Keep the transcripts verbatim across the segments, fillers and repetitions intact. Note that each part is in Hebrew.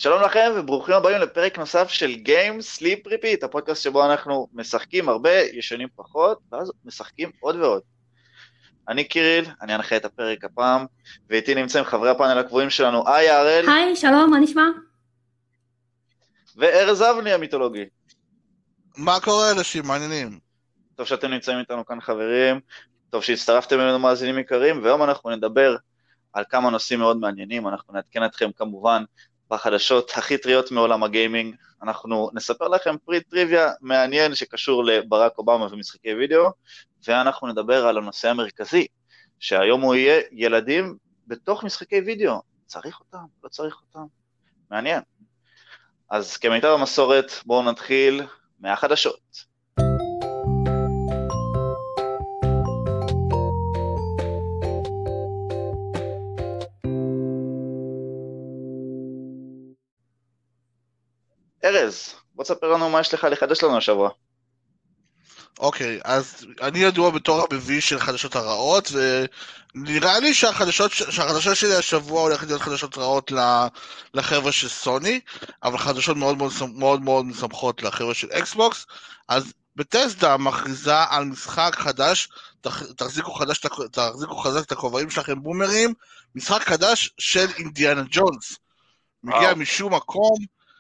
שלום לכם וברוכים הבאים לפרק נוסף של Game Sleep Repeat, הפודקאסט שבו אנחנו משחקים הרבה, ישנים פחות, ואז משחקים עוד ועוד. אני קיריל, אני אנחה את הפרק הפעם, ואיתי נמצאים חברי הפאנל הקבועים שלנו, איי אראל. היי, שלום, מה נשמע? וארז אבני המיתולוגי. מה קורה אנשים, מעניינים? טוב שאתם נמצאים איתנו כאן חברים, טוב שהצטרפתם אלינו מאזינים יקרים, והיום אנחנו נדבר על כמה נושאים מאוד מעניינים, אנחנו נעדכן אתכם כמובן, בחדשות הכי טריות מעולם הגיימינג, אנחנו נספר לכם פרי טריוויה מעניין שקשור לברק אובמה ומשחקי וידאו, ואנחנו נדבר על הנושא המרכזי, שהיום הוא יהיה ילדים בתוך משחקי וידאו, צריך אותם, לא צריך אותם, מעניין. אז כמיטב המסורת, בואו נתחיל מהחדשות. ארז, בוא תספר לנו מה יש לך לחדש לנו השבוע. אוקיי, אז אני ידוע בתור המביא של חדשות הרעות, ונראה לי שהחדשות, שהחדשות שלי השבוע הולכת להיות חדשות רעות לחבר'ה של סוני, אבל חדשות מאוד מאוד, מאוד, מאוד משמחות לחבר'ה של אקסבוקס. אז בתסדה מכריזה על משחק חדש, תחזיקו חדש, תחזיקו חזק את הכובעים שלכם בומרים, משחק חדש של אינדיאנה ג'ונס. מגיע משום מקום,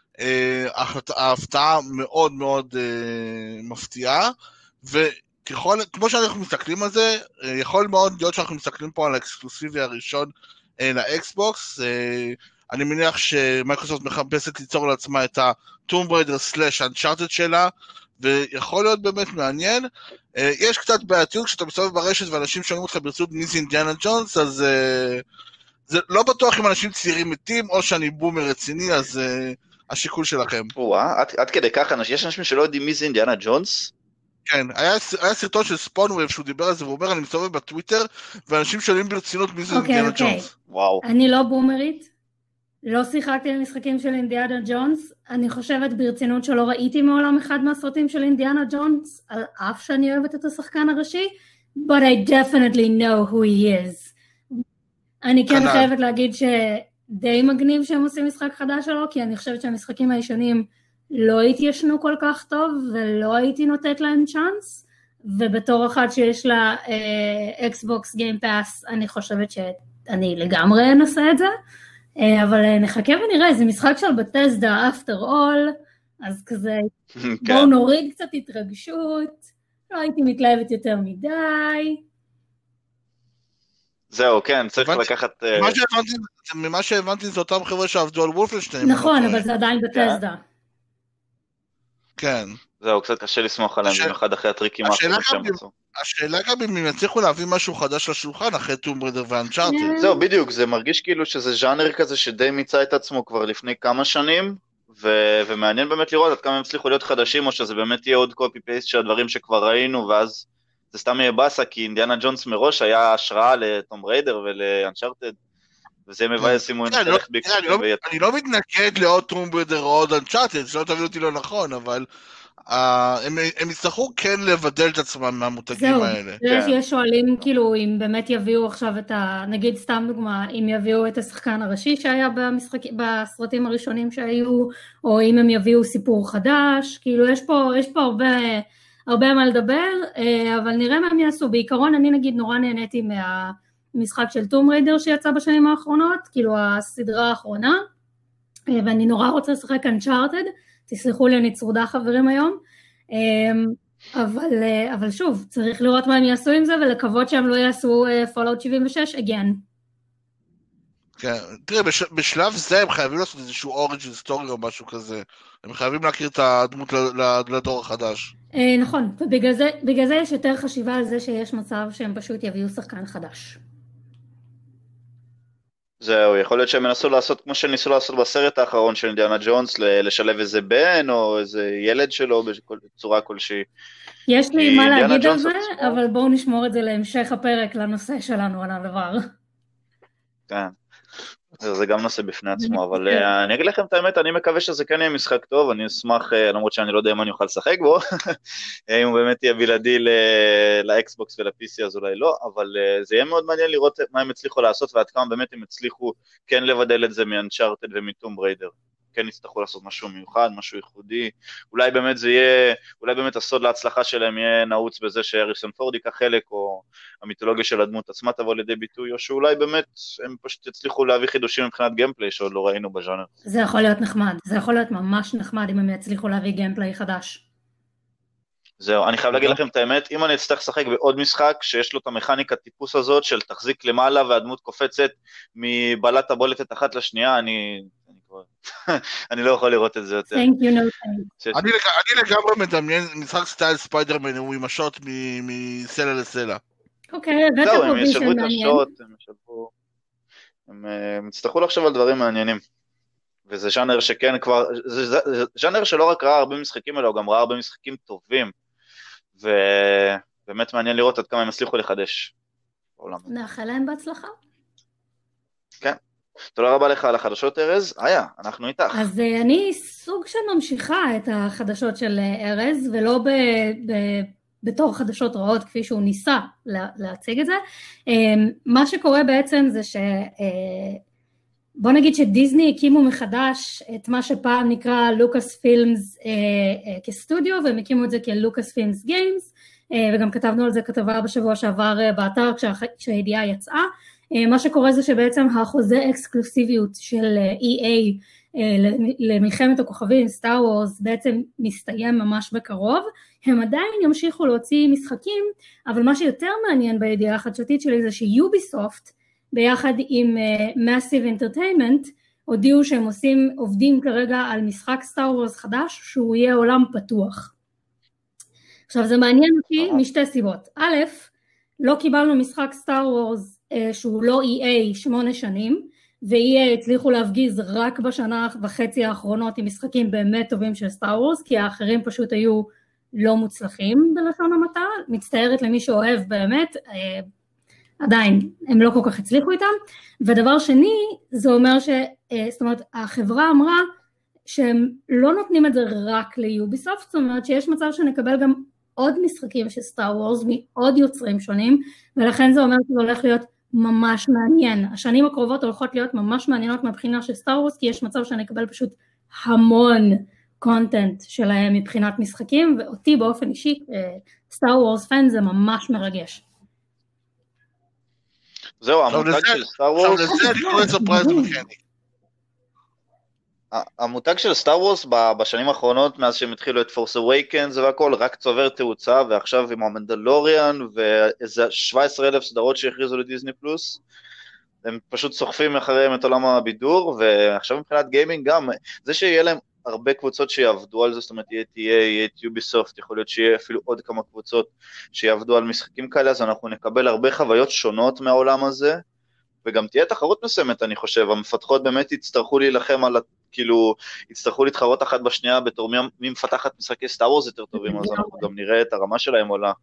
ההפתעה מאוד מאוד מפתיעה, וככל, כמו שאנחנו מסתכלים על זה, יכול מאוד להיות שאנחנו מסתכלים פה על האקסקלוסיבי הראשון לאקסבוקס. אני מניח שמייקרוסופט מחפשת ליצור לעצמה את ה-Tomb Raider slash Uncharted שלה, ויכול להיות באמת מעניין. יש קצת בעייתיות כשאתה מסתובב ברשת ואנשים שומעים אותך ברצינות מי זה אינדיאנה ג'ונס, אז זה לא בטוח אם אנשים צעירים מתים או שאני בומר רציני, אז השיקול שלכם. וואה, עד, עד כדי כך, יש אנשים שלא יודעים מי זה אינדיאנה ג'ונס? כן, היה, היה סרטון של ספונווייב שהוא דיבר על זה, והוא אומר, אני מסתובב בטוויטר, ואנשים שואלים ברצינות מי זה אוקיי, אינדיאנה אוקיי. ג'ונס. וואו. אני לא בומרית, לא שיחקתי במשחקים של אינדיאנה ג'ונס, אני חושבת ברצינות שלא ראיתי מעולם אחד מהסרטים של אינדיאנה ג'ונס, על אף שאני אוהבת את השחקן הראשי, but I definitely know who he is. אני כן כנ"ל. חייבת להגיד שדי מגניב שהם עושים משחק חדש שלו, כי אני חושבת שהמשחקים הישנים לא התיישנו כל כך טוב, ולא הייתי נותנת להם צ'אנס, ובתור אחת שיש לה אקסבוקס גיים פאס, אני חושבת שאני לגמרי אנסה את זה, אה, אבל אה, נחכה ונראה, זה משחק של בתסדה, after all, אז כזה, בואו נוריד קצת התרגשות, לא הייתי מתלהבת יותר מדי, זהו, כן, צריך הבנתי- לקחת... ממה שהבנתי- ממה שהבנתי זה אותם חבר'ה שעבדו על וולפנשטיין. נכון, אבל זה עדיין בתסדה. כן. זהו, קצת קשה לסמוך עליהם, השאלה- במיוחד אחרי הטריקים השאלה האחרים שהם גם- עשו. השאלה גם אם הם יצליחו להביא משהו חדש לשולחן אחרי טום בריידר ואנצ'ארטד. זהו, בדיוק, זה מרגיש כאילו שזה ז'אנר כזה שדי מיצה את עצמו כבר לפני כמה שנים, ו- ומעניין באמת לראות עד כמה הם הצליחו להיות חדשים, או שזה באמת יהיה עוד קופי פייסט של הדברים שכבר ראינו, ואז זה סתם יהיה בסה, כי אינדיאנה ג'ונס מראש היה השראה לטום ריידר ולאנצ'ארטד, וזה מבאס אם הוא כן, אני ינצלח לא- תראה, אני לא- ביקשו. אני לא מתנגד לעוד טום בריידר או עוד אנצ'ארטד, שלא תבין אותי לא נכון, אבל אה, הם הם יצטרכו כן לבדל את עצמם מהמותגים זהו, האלה. יש, כן. יש שואלים כאילו אם באמת יביאו עכשיו את ה... נגיד סתם דוגמה, אם יביאו את השחקן הראשי שהיה במשחק, בסרטים הראשונים שהיו, או אם הם יביאו סיפור חדש, כאילו יש פה, יש פה הרבה, הרבה מה לדבר, אה, אבל נראה מה הם יעשו. בעיקרון אני נגיד נורא נהניתי מהמשחק של טום ריידר שיצא בשנים האחרונות, כאילו הסדרה האחרונה, אה, ואני נורא רוצה לשחק אנצ'ארטד, תסלחו לי, אני צרודה חברים היום, אבל, אבל שוב, צריך לראות מה הם יעשו עם זה, ולקוות שהם לא יעשו פולאאוט שבעים ושש again. כן, תראה, בש, בשלב זה הם חייבים לעשות איזשהו אוריג'ין סטורי או משהו כזה. הם חייבים להכיר את הדמות ל- ל- לדור החדש. נכון, ובגלל זה, בגלל זה יש יותר חשיבה על זה שיש מצב שהם פשוט יביאו שחקן חדש. זהו, יכול להיות שהם ינסו לעשות כמו שניסו לעשות בסרט האחרון של אינדיאנה ג'ונס, ל- לשלב איזה בן או איזה ילד שלו בצורה כלשהי. יש לי כי מה אינדיאנה להגיד על ג'ונס זה, עצמו- אבל בואו נשמור את זה להמשך הפרק, לנושא שלנו על הדבר. כן, זה זה גם נושא בפני עצמו, אבל אה, אני אגיד לכם את האמת, אני מקווה שזה כן יהיה משחק טוב, אני אשמח, אה, למרות שאני לא יודע אם אני אוכל לשחק בו, אם הוא באמת יהיה בלעדי ל- לאקסבוקס ול-פי סי אז אולי לא, אבל אה, זה יהיה מאוד מעניין לראות מה הם הצליחו לעשות, ועד כמה באמת הם הצליחו כן לבדל את זה מאנצ'ארטד ומטום בריידר. כן יצטרכו לעשות משהו מיוחד, משהו ייחודי, אולי באמת זה יהיה, אולי באמת הסוד להצלחה שלהם יהיה נעוץ בזה שהריסון פורד ייקח חלק, או המיתולוגיה של הדמות עצמה תבוא לידי ביטוי, או שאולי באמת הם פשוט יצליחו להביא חידושים מבחינת גיימפליי שעוד לא ראינו בז'אנר. זה יכול להיות נחמד, זה יכול להיות ממש נחמד אם הם יצליחו להביא גיימפליי חדש. זהו, אני חייב להגיד לכם את האמת, אם אני אצטרך לשחק בעוד משחק שיש לו את המכניקה טיפוס הזאת של תחזיק למעלה והדמות קופצת מבלת הבולטת אחת לשנייה, אני אני לא יכול לראות את זה יותר. Thank you, no thanks. אני לגמרי מדמיין משחק סטייל ספיידרמן, הוא עם השוט מסלע לסלע. אוקיי, הבאת זהו, פה הם ויז'ן ישלבו את מעניין. השוט, הם ישלבו, הם יצטרכו לחשוב על דברים מעניינים. וזה ז'אנר שכן כבר, זה ז'אנר שלא רק ראה הרבה משחקים, אלא הוא גם ראה הרבה משחקים טובים. ובאמת מעניין לראות עד כמה הם הצליחו לחדש בעולם. נאחל להם בהצלחה. כן. תודה רבה לך על החדשות, ארז. איה, אנחנו איתך. אז אני סוג של ממשיכה את החדשות של ארז, ולא ב, ב, בתור חדשות רעות כפי שהוא ניסה לה, להציג את זה. מה שקורה בעצם זה ש... בוא נגיד שדיזני הקימו מחדש את מה שפעם נקרא לוקאס פילמס אה, אה, כסטודיו, והם הקימו את זה כלוקאס פילמס גיימס, אה, וגם כתבנו על זה כתבה בשבוע שעבר אה, באתר כשה, כשהידיעה יצאה. אה, מה שקורה זה שבעצם החוזה אקסקלוסיביות של אה, אי איי אה, למלחמת הכוכבים, סטאר וורס, בעצם מסתיים ממש בקרוב. הם עדיין ימשיכו להוציא משחקים, אבל מה שיותר מעניין בידיעה החדשותית שלי זה שיוביסופט, ביחד עם uh, Massive Entertainment, הודיעו שהם עושים, עובדים כרגע על משחק סטאר וורס חדש, שהוא יהיה עולם פתוח. עכשיו זה מעניין אותי משתי סיבות. א', לא קיבלנו משחק סטאר וורס uh, שהוא לא אי איי שמונה שנים, ו-אי איי הצליחו להפגיז רק בשנה וחצי האחרונות עם משחקים באמת טובים של סטאר וורס, כי האחרים פשוט היו לא מוצלחים בלשון המעטה. מצטערת למי שאוהב באמת, uh, עדיין, הם לא כל כך הצליחו איתם, ודבר שני, זה אומר ש, זאת אומרת, החברה אמרה שהם לא נותנים את זה רק ליוביסופט, זאת אומרת שיש מצב שנקבל גם עוד משחקים של סטאר וורס, מעוד יוצרים שונים, ולכן זה אומר שזה הולך להיות ממש מעניין. השנים הקרובות הולכות להיות ממש מעניינות מבחינה של סטאר וורס, כי יש מצב שנקבל פשוט המון קונטנט שלהם מבחינת משחקים, ואותי באופן אישי, סטאר וורס פן זה ממש מרגש. זהו, המותג של סטאר וורס... עכשיו לזה אני קורא ספרייז מכני. המותג של סטאר וורס בשנים האחרונות, מאז שהם התחילו את פורס אווייקנס והכל, רק צובר תאוצה, ועכשיו עם המנדלוריאן, ואיזה שבע עשרה אלף סדרות שהכריזו לדיזני פלוס, הם פשוט סוחפים אחריהם את עולם הבידור, ועכשיו מבחינת גיימינג גם, זה שיהיה להם הרבה קבוצות שיעבדו על זה, זאת אומרת, יהיה טי איי, יהיה את יוביסופט, יכול להיות שיהיה אפילו עוד כמה קבוצות שיעבדו על משחקים כאלה, אז אנחנו נקבל הרבה חוויות שונות מהעולם הזה, וגם תהיה תחרות מסוימת, אני חושב, המפתחות באמת יצטרכו להילחם על, כאילו, יצטרכו להתחרות אחת בשנייה, בתור מי, מי מפתחת משחקי סטאר וורס יותר טובים, אז אנחנו גם נראה את הרמה שלהם עולה.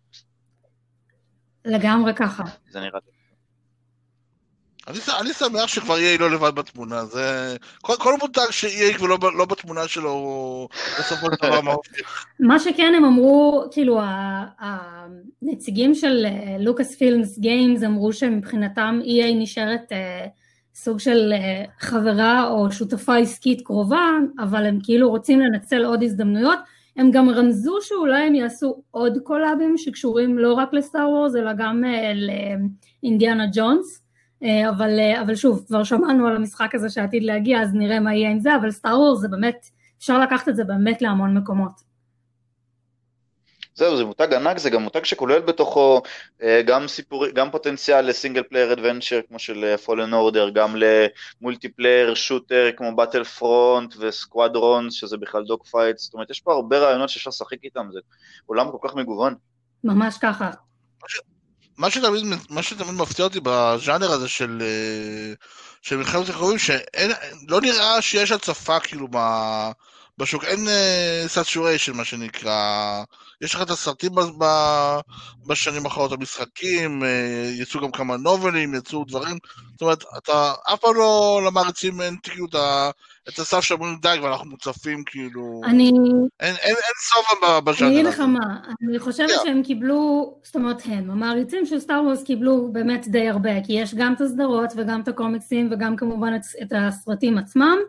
לגמרי ככה. זה נראה. אני, אני שמח שכבר אי איי לא לבד בתמונה, זה... כל, כל מותג ש-אי איי כבר לא, לא בתמונה שלו, בסופו של דבר מה הופך. מה שכן הם אמרו, כאילו, הנציגים של לוקאס פילמס גיימס אמרו שמבחינתם אי איי נשארת אה, סוג של אה, חברה או שותפה עסקית קרובה, אבל הם כאילו רוצים לנצל עוד הזדמנויות. הם גם רמזו שאולי הם יעשו עוד קולאבים שקשורים לא רק לסטאר וורס, אלא גם אה, לאינדיאנה ג'ונס. אבל, אבל שוב, כבר שמענו על המשחק הזה שעתיד להגיע, אז נראה מה יהיה עם זה, אבל סטאר וורס זה באמת, אפשר לקחת את זה באמת להמון מקומות. זהו, זה מותג ענק, זה גם מותג שכולל בתוכו גם סיפור, גם פוטנציאל לסינגל פלייר אדוונצ'ר, כמו של פולן אורדר, גם למולטיפלייר שוטר, כמו באטל פרונט וסקוואדרונס, שזה בכלל דוג פייט, זאת אומרת, יש פה הרבה רעיונות שאפשר לשחק איתם, זה עולם כל כך מגוון. ממש ככה. מה שתמיד, מה שתמיד מפתיע אותי בז'אנר הזה של, של מלחמת הכוכבים, שלא נראה שיש הצפה כאילו בשוק, אין סאצ'וריישן מה שנקרא, יש לך את הסרטים בשנים האחרונות, המשחקים, יצאו גם כמה נובלים, יצאו דברים, זאת אומרת, אתה אף פעם לא למעריצים אין כאילו את הסף שאומרים די, ואנחנו מוצפים כאילו, אני... אין, אין, אין סוף בז'אנר הזה. אני אגיד לך מה, אני חושבת yeah. שהם קיבלו, זאת אומרת הם, המעריצים של סטאר וורס קיבלו באמת די הרבה, כי יש גם את הסדרות וגם את הקומיקסים וגם כמובן את, את הסרטים עצמם,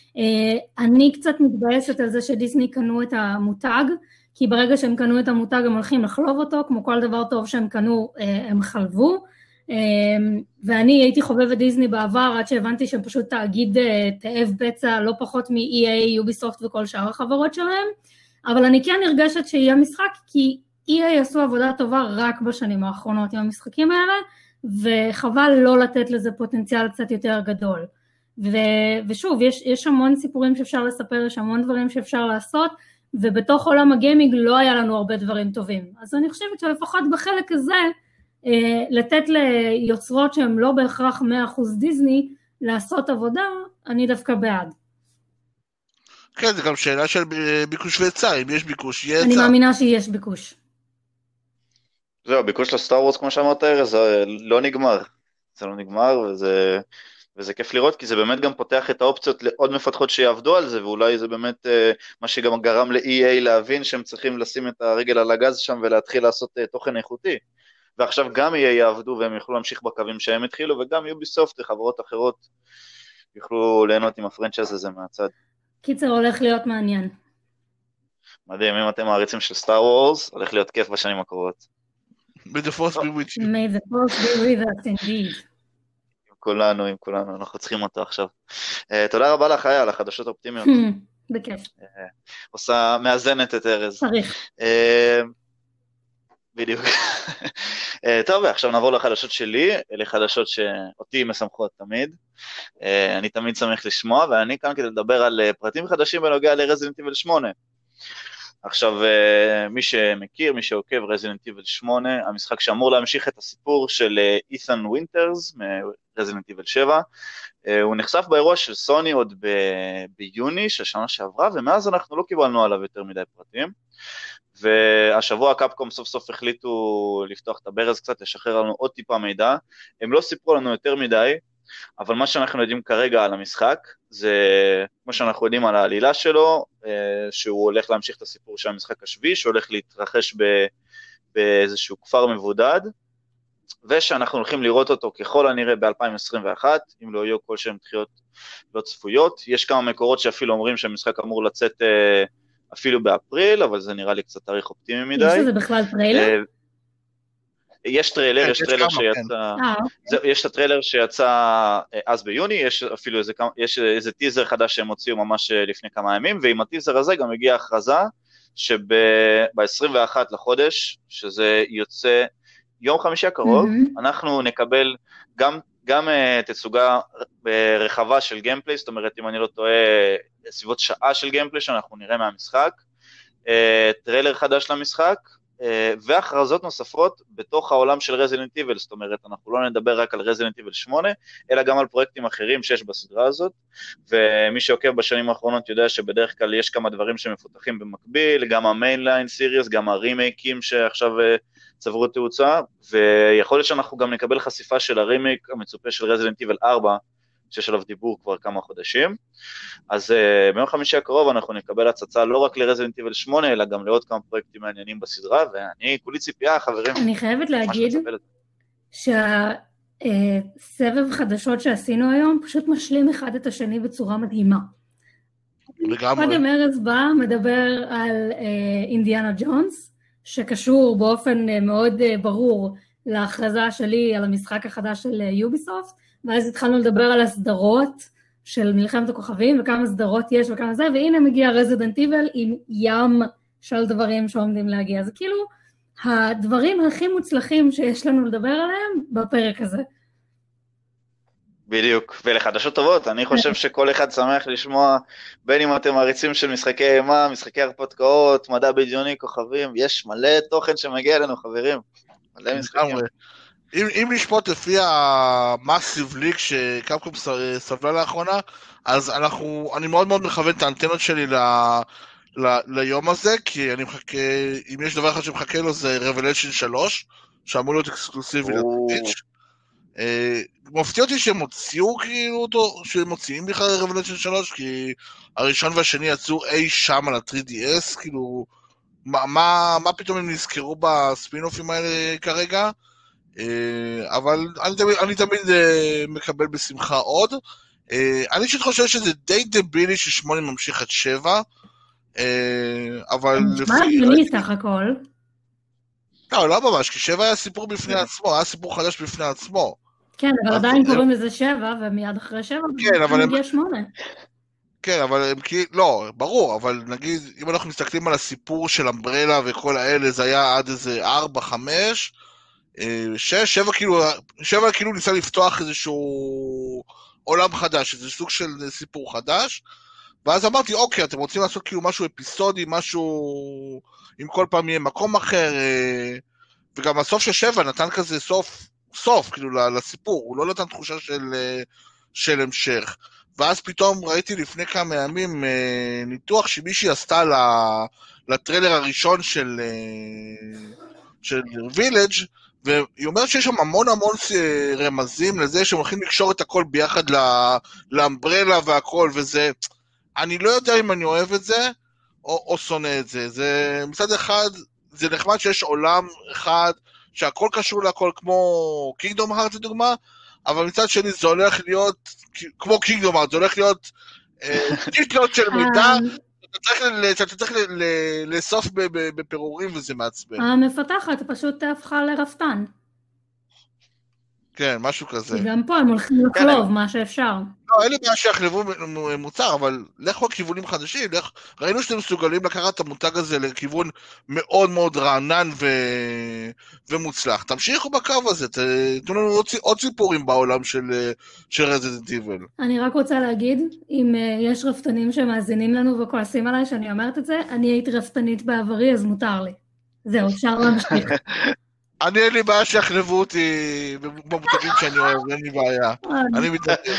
אני קצת מתבאסת על זה שדיסני קנו את המותג, כי ברגע שהם קנו את המותג הם הולכים לחלוב אותו, כמו כל דבר טוב שהם קנו הם חלבו, ואני הייתי חובבת דיסני בעבר עד שהבנתי שהם פשוט תאגיד תאב בצע לא פחות מ-אי איי, יוביסופט וכל שאר החברות שלהם, אבל אני כן נרגשת שיהיה משחק, כי אי איי עשו עבודה טובה רק בשנים האחרונות עם המשחקים האלה, וחבל לא לתת לזה פוטנציאל קצת יותר גדול. ו- ושוב, יש, יש המון סיפורים שאפשר לספר, יש המון דברים שאפשר לעשות, ובתוך עולם הגיימינג לא היה לנו הרבה דברים טובים. אז אני חושבת שלפחות בחלק הזה, אה, לתת ליוצרות שהן לא בהכרח מאה אחוז דיסני, לעשות עבודה, אני דווקא בעד. כן, זה גם שאלה של ביקוש והיצע, אם יש ביקוש, יהיה היצע. אני מאמינה שיש ביקוש. זהו, הביקוש לסטאר וורס, כמו שאמרת, ארז, זה לא נגמר. זה לא נגמר, וזה, וזה כיף לראות, כי זה באמת גם פותח את האופציות לעוד מפתחות שיעבדו על זה, ואולי זה באמת מה שגם גרם ל-אי איי להבין שהם צריכים לשים את הרגל על הגז שם, ולהתחיל לעשות תוכן איכותי. ועכשיו גם אי איי יעבדו, והם יוכלו להמשיך בקווים שהם התחילו, וגם יוביסופט וחברות אחרות יוכלו ליהנות עם הפרנצ'ייז הזה מהצד. קיצר, הולך להיות מעניין. מדהים, אם אתם מעריצים של סטאר וורס, הולך להיות כיף בשנים הקרובות. May the force be with you. May the force be with us indeed. עם כולנו, עם כולנו, אנחנו צריכים אותו עכשיו. תודה רבה לך, היה, על החדשות האופטימיות. בכיף. עושה, מאזנת את ארז. צריך. בדיוק. טוב, עכשיו נעבור לחדשות שלי, אלה חדשות שאותי משמחות תמיד. אני תמיד שמח לשמוע, ואני כאן כדי לדבר על פרטים חדשים בנוגע לרזידנט איבל שמונה. עכשיו, מי שמכיר, מי שעוקב, רזידנט איבל שמונה, המשחק שאמור להמשיך את הסיפור של אית'ן וינטרס, מרזידנט איבל שבע, הוא נחשף באירוע של סוני עוד ב- ביוני של שנה שעברה, ומאז אנחנו לא קיבלנו עליו יותר מדי פרטים, והשבוע קפקום סוף סוף החליטו לפתוח את הברז קצת, לשחרר לנו עוד טיפה מידע, הם לא סיפרו לנו יותר מדי, אבל מה שאנחנו יודעים כרגע על המשחק, זה כמו שאנחנו יודעים על העלילה שלו, שהוא הולך להמשיך את הסיפור של המשחק השביעי, שהולך להתרחש באיזשהו כפר מבודד, ושאנחנו הולכים לראות אותו ככל הנראה ב-אלפיים עשרים ואחת, אם לא יהיו כל שהם דחיות לא צפויות. יש כמה מקורות שאפילו אומרים שהמשחק אמור לצאת אפילו באפריל, אבל זה נראה לי קצת תאריך אופטימי מדי. יש לזה בכלל טריילר? יש טריילר, יש טריילר שיצא, יש את הטריילר שיצא אז ביוני, יש אפילו איזה, יש איזה טיזר חדש שהם הוציאו ממש לפני כמה ימים, ועם הטיזר הזה גם הגיעה הכרזה, שב-עשרים ואחד לחודש, שזה יוצא יום חמישי הקרוב, mm-hmm. אנחנו נקבל גם, גם uh, תצוגה רחבה של גיימפליי, זאת אומרת, אם אני לא טועה, סביבות שעה של גיימפליי שאנחנו נראה מהמשחק, uh, טריילר חדש למשחק, uh, והכרזות נוספות בתוך העולם של רזידנט איבל, זאת אומרת, אנחנו לא נדבר רק על רזידנט איבל שמונה, אלא גם על פרויקטים אחרים שיש בסדרה הזאת, ומי שעוקב בשנים האחרונות יודע שבדרך כלל יש כמה דברים שמפותחים במקביל, גם המיינליין סיריוס, גם הרימייקים שעכשיו צברו תאוצה, ויכול להיות שאנחנו גם נקבל חשיפה של הרימייק המצופה של רזידנט איבל ארבע, שיש עליו דיבור כבר כמה חודשים, אז uh, ביום חמישי הקרוב אנחנו נקבל הצצה לא רק לרזידנט איבל שמונה, אלא גם לעוד כמה פרויקטים מעניינים בסדרה, ואני כולי ציפייה, חברים. אני חייבת להגיד שהסבב חדשות שעשינו היום, פשוט משלים אחד את השני בצורה מדהימה. קודם ארז בא, מדבר על אינדיאנה ג'ונס, שקשור באופן מאוד ברור להכרזה שלי על המשחק החדש של יוביסופט, ואז התחלנו לדבר על הסדרות של מלחמת הכוכבים, וכמה סדרות יש וכמה זה, והנה מגיע רזידנט איבל עם ים של דברים שעומדים להגיע. זה כאילו הדברים הכי מוצלחים שיש לנו לדבר עליהם בפרק הזה. בדיוק, ולחדשות טובות, אני חושב שכל אחד שמח לשמוע, בין אם אתם מעריצים של משחקי אימה, משחקי הרפתקאות, מדע בדיוני, כוכבים, יש מלא תוכן שמגיע אלינו, חברים, מלא משחקים. אם, אם לשפוט לפי המאסיב ליק שקפקום סבלה לאחרונה, אז אנחנו, אני מאוד מאוד מכוון את האנטנות שלי ל, ל, ליום הזה, כי אני מחכה, אם יש דבר אחד שמחכה לו זה Revelation שלוש, שאמור להיות אקסקלוסיבי לטוויץ'. מפתיע אותי שהם הוציאו כאילו אותו, שהם מוציאים בכלל Revelation שלוש, כי הראשון והשני יצאו אי שם על ה-תרי די אס, כאילו, מה, מה, מה פתאום הם נזכרו בספינופים האלה כרגע? אבל אני תמיד, אני תמיד מקבל בשמחה עוד. אני פשוט חושב שזה די דבילי ששמונה ממשיך עד שבע, אבל נשמע הגיוני סך הכל. לא, לא ממש, כי שבע היה סיפור בפני עצמו, היה סיפור חדש בפני עצמו. כן, אבל עדיין קוראים לזה שבע, ומיד אחרי שבע, מגיע שמונה. כן, אבל הם כאילו, לא, ברור, אבל נגיד, אם אנחנו מסתכלים על הסיפור של אמברלה וכל האלה, זה היה עד איזה ארבע, חמש, שש, שבע כאילו, שבע כאילו ניסה לפתוח איזשהו עולם חדש, איזה סוג של סיפור חדש, ואז אמרתי, אוקיי, אתם רוצים לעשות כאילו משהו אפיסודי, משהו, אם כל פעם יהיה מקום אחר, וגם הסוף של שבע נתן כזה סוף, סוף, כאילו, לסיפור, הוא לא נתן תחושה של, של המשך. ואז פתאום ראיתי לפני כמה ימים ניתוח שמישהי עשתה לטריילר הראשון של, של וילג', והיא אומרת שיש שם המון המון רמזים לזה שהם הולכים לקשור את הכל ביחד לאמברלה והכל, וזה, אני לא יודע אם אני אוהב את זה, או, או שונא את זה. זה, מצד אחד, זה נחמד שיש עולם אחד, שהכל קשור להכל, כמו קינגדום הארט לדוגמה, אבל מצד שני זה הולך להיות, כמו קינגדום הארט, זה הולך להיות טיטלות של מידע, שאתה צריך לאסוף בפירורים וזה מעצבן. המפתחת פשוט הפכה לרפתן. כן, משהו כזה. גם פה הם הולכים לחלוב מה שאפשר. לא, אין לי בעיה שיחלבו מוצר, אבל לכו כיוונים חדשים, ראינו שאתם מסוגלים לקחת את המותג הזה לכיוון מאוד מאוד רענן ומוצלח. תמשיכו בקו הזה, תנו לנו עוד סיפורים בעולם של רזידנט איבל. אני רק רוצה להגיד, אם יש רפתנים שמאזינים לנו וכועסים עליי שאני אומרת את זה, אני הייתי רפתנית בעברי, אז מותר לי. זהו, אפשר להמשיך. אני אין לי בעיה שיחלבו אותי במותגים שאני אוהב, אין לי בעיה. אני מתנדב.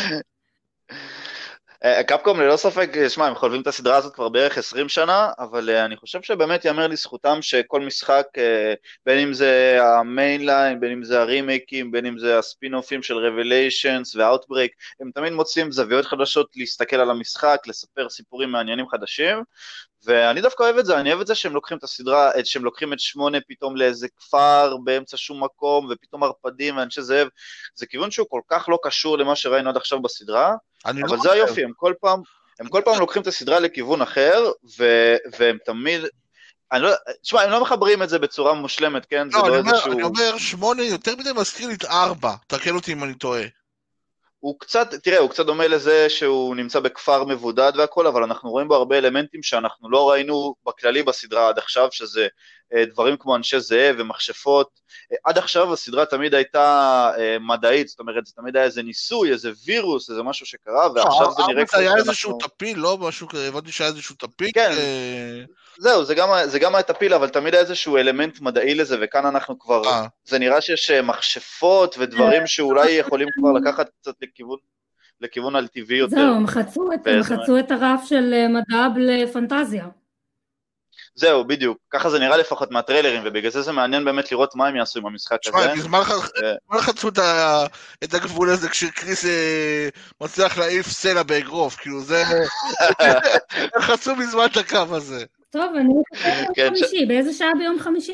קפקום ללא ספק, שמע, הם חולבים את הסדרה הזאת כבר בערך עשרים שנה, אבל אני חושב שבאמת יאמר לזכותם שכל משחק, בין אם זה המיינליין, בין אם זה הרימייקים, בין אם זה הספין-אופים של רבליישנס והאוטברייק, הם תמיד מוצאים זוויות חדשות להסתכל על המשחק, לספר סיפורים מעניינים חדשים, ואני דווקא אוהב את זה, אני אוהב את זה שהם לוקחים את הסדרה, שהם לוקחים את שמונה פתאום לאיזה כפר באמצע שום מקום, ופתאום הרפדים ואנשי זאב, זה כיוון שהוא כל כך לא קשור למה שראינו עד עכשיו בסדרה, אבל לא זה היופי, הם כל פעם, הם כל פעם לוקחים את הסדרה לכיוון אחר, ו- והם תמיד, אני לא, תשמע, הם לא מחברים את זה בצורה מושלמת, כן? לא, זה אני, לא אומר, איזשהו... אני אומר, שמונה יותר מדי מזכיר לי את ארבע, תקן אותי אם אני טועה. הוא קצת, תראה, הוא קצת דומה לזה שהוא נמצא בכפר מבודד והכל, אבל אנחנו רואים בו הרבה אלמנטים שאנחנו לא ראינו בכללי בסדרה עד עכשיו, שזה דברים כמו אנשי זאב ומכשפות. עד עכשיו הסדרה תמיד הייתה מדעית, זאת אומרת, זה תמיד היה איזה ניסוי, איזה וירוס, איזה משהו שקרה, ועכשיו זה נראה... היה איזשהו טפיל, לא? משהו כזה, הבנתי שהיה איזשהו טפיל. כן, זהו, זה גם היה טפיל, אבל תמיד היה איזשהו אלמנט מדעי לזה, וכאן אנחנו כבר... זה נראה שיש מכשפות ודברים שאולי יכולים כבר לקחת קצת לכיוון... לכיוון על טבעי יותר. זהו, הם חצו את, הם חצו את הרף של מדע לפנטזיה. זהו, בדיוק. ככה זה נראה לפחות מהטריילרים, ובגלל זה זה מעניין באמת לראות מה הם יעשו עם המשחק הזה. תשמע, מה חצו את הגבול הזה כשקריס מצליח להעיף סלע באגרוף, כאילו זה... הם חצו מזמן את הקו הזה. טוב, אני ביום חמישי, באיזה שעה ביום חמישי?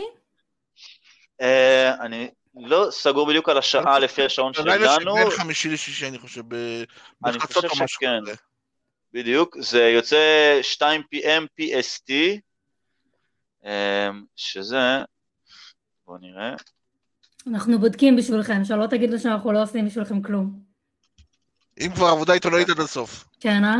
אני... לא סגור בדיוק על השעה לפי השעון שהגענו. בין חמישי לשישי אני חושב. אני חושב שכן. בדיוק. זה יוצא שתיים פי אם פי אס טי, שזה, בואו נראה. אנחנו בודקים בשבילכם, שלא תגידו שאנחנו לא עושים בשבילכם כלום. אם כבר עבודה עיתונאית עד הסוף. כן, אה?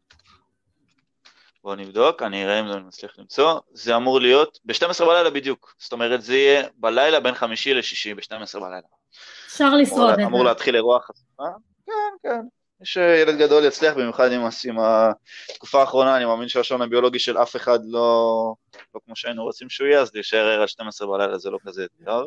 בואו נבדוק, אני אראה אם זה מצליח למצוא. זה אמור להיות ב-שתים עשרה בלילה בדיוק. זאת אומרת, זה יהיה בלילה בין חמישי לשישי, ב-שתים עשרה בלילה. אפשר לשרוד את זה. אמור להתחיל אירוע חשיפה. כן, כן. יש ילד גדול יצליח, במיוחד עם, עם התקופה האחרונה, אני מאמין שהשעון הביולוגי של אף אחד לא, לא כמו שהיינו רוצים שהוא יהיה, אז להישאר ער עד שתים עשרה בלילה זה לא כזה אתגר.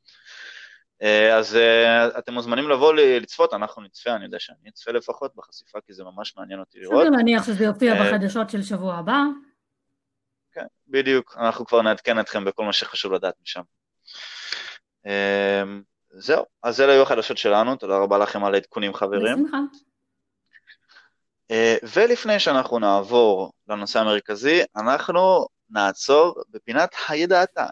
אז אתם מוזמנים לבוא לצפות, אנחנו נצפה, אני יודע שאני אצפה לפחות בחשיפה, כי זה ממש מעניין אותי לראות. סביר להניח שזה יופיע בחדשות של שבוע הבא. כן, בדיוק, אנחנו כבר נעדכן אתכם בכל מה שחשוב לדעת משם. זהו, אז אלה היו החדשות שלנו, תודה רבה לכם על העדכונים חברים. בשמחה. ולפני שאנחנו נעבור לנושא המרכזי, אנחנו נעצור בפינת הידעתה.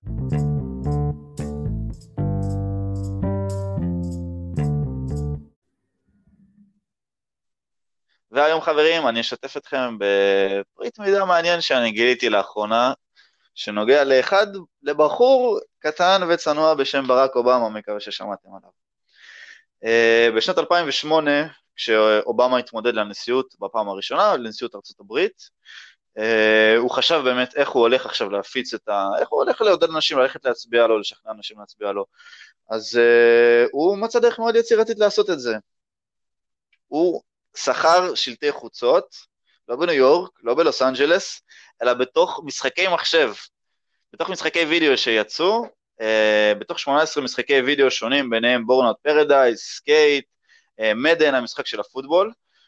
והיום חברים, אני אשתף אתכם בפריט מידע מעניין שאני גיליתי לאחרונה, שנוגע לאחד, לבחור קטן וצנוע בשם ברק אובמה, מקווה ששמעתם עליו. בשנת אלפיים ושמונה, כשאובמה התמודד לנשיאות בפעם הראשונה, לנשיאות ארצות הברית, הוא חשב באמת איך הוא הולך עכשיו להפיץ את ה... איך הוא הולך לעודד אנשים ללכת להצביע לו, לשכנע אנשים להצביע לו. אז הוא מצא דרך מאוד יצירתית לעשות את זה. הוא שכר שלטי חוצות, לא בניו יורק, לא בלוס אנג'לס, אלא בתוך משחקי מחשב, בתוך משחקי וידאו שיצאו, בתוך שמונה עשרה משחקי וידאו שונים, ביניהם בורנאוט פרדייז, סקייט, מדן, המשחק של הפוטבול,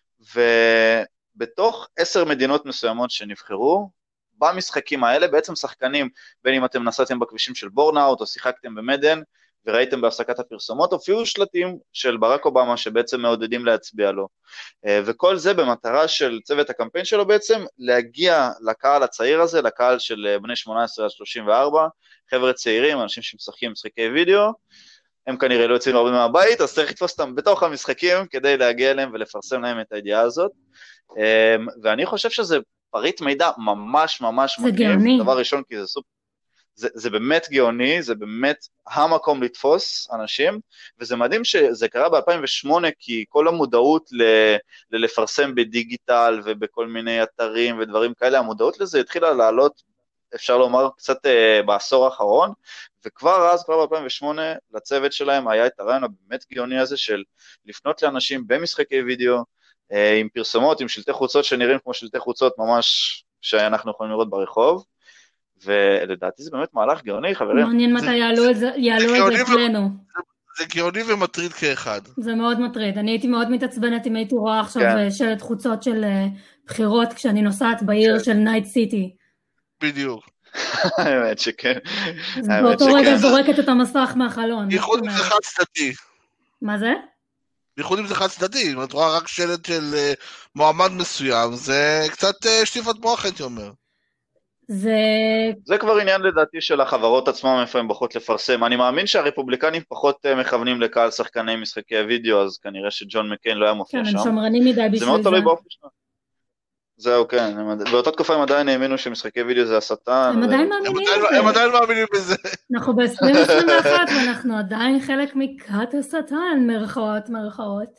ובתוך עשר מדינות מסוימות שנבחרו, במשחקים האלה בעצם שחקנים, בין אם אתם נסעתם בכבישים של בורנאוט, או שיחקתם במדן, וראיתם בהפסקת הפרסומות, הופיעו שלטים של ברק אובמה, שבעצם מעודדים להצביע לו, וכל זה במטרה של צוות הקמפיין שלו בעצם, להגיע לקהל הצעיר הזה, לקהל של בני שמונה עשרה עד שלושים וארבע, חבר'ה צעירים, אנשים שמשחקים משחקי וידאו, הם כנראה לא יוצאים הרבה מהבית, אז צריך לתפוס אותם בתוך המשחקים, כדי להגיע אליהם ולפרסם להם את הידיעה הזאת, ואני חושב שזה פריט מידע ממש ממש מגניב, דבר ראשון כי זה סופר, זה, זה באמת גאוני, זה באמת המקום לתפוס אנשים, וזה מדהים שזה קרה ב-אלפיים ושמונה, כי כל המודעות ל- ללפרסם בדיגיטל ובכל מיני אתרים ודברים כאלה, המודעות לזה התחילה לעלות, אפשר לומר, קצת uh, בעשור האחרון, וכבר אז, כבר ב-אלפיים ושמונה, לצוות שלהם היה את הרעיון הבאמת גאוני הזה, של לפנות לאנשים במשחקי וידאו, uh, עם פרסומות, עם שלטי חוצות שנראים כמו שלטי חוצות ממש שאנחנו יכולים לראות ברחוב, ולדעתי זה באמת מהלך גאוני, חברים. מעניין מתי יעלו את זה אצלנו. זה גאוני ומטריד כאחד. זה מאוד מטריד. אני הייתי מאוד מתעצבנת אם הייתי רואה עכשיו שלט חוצות של בחירות, כשאני נוסעת בעיר של נייט סיטי. בדיוק. האמת שכן. באותו רגע זורקת את המסך מהחלון. בייחוד אם זה חד צדדי. מה זה? בייחוד אם זה חד צדדי. אם את רואה רק שלט של מועמד מסוים, זה קצת שטיפת מוח, הייתי אומר. זה... זה כבר עניין לדעתי של החברות עצמם, איפה הם בוחרות לפרסם. אני מאמין שהרפובליקנים פחות מכוונים לקהל שחקני משחקי הוידאו, אז כנראה שג'ון מקיין לא היה מופיע שם. כן, הם שמרנים מדי בשביל זה. זה מאוד תלוי באופן שלנו. זהו, כן. באותה תקופה הם עדיין האמינו שמשחקי וידאו זה השטן. הם עדיין מאמינים בזה. הם עדיין מאמינים בזה. אנחנו ב-עשרים עשרים ואחת, ואנחנו עדיין חלק מכת השטן, מרכאות, מרכאות.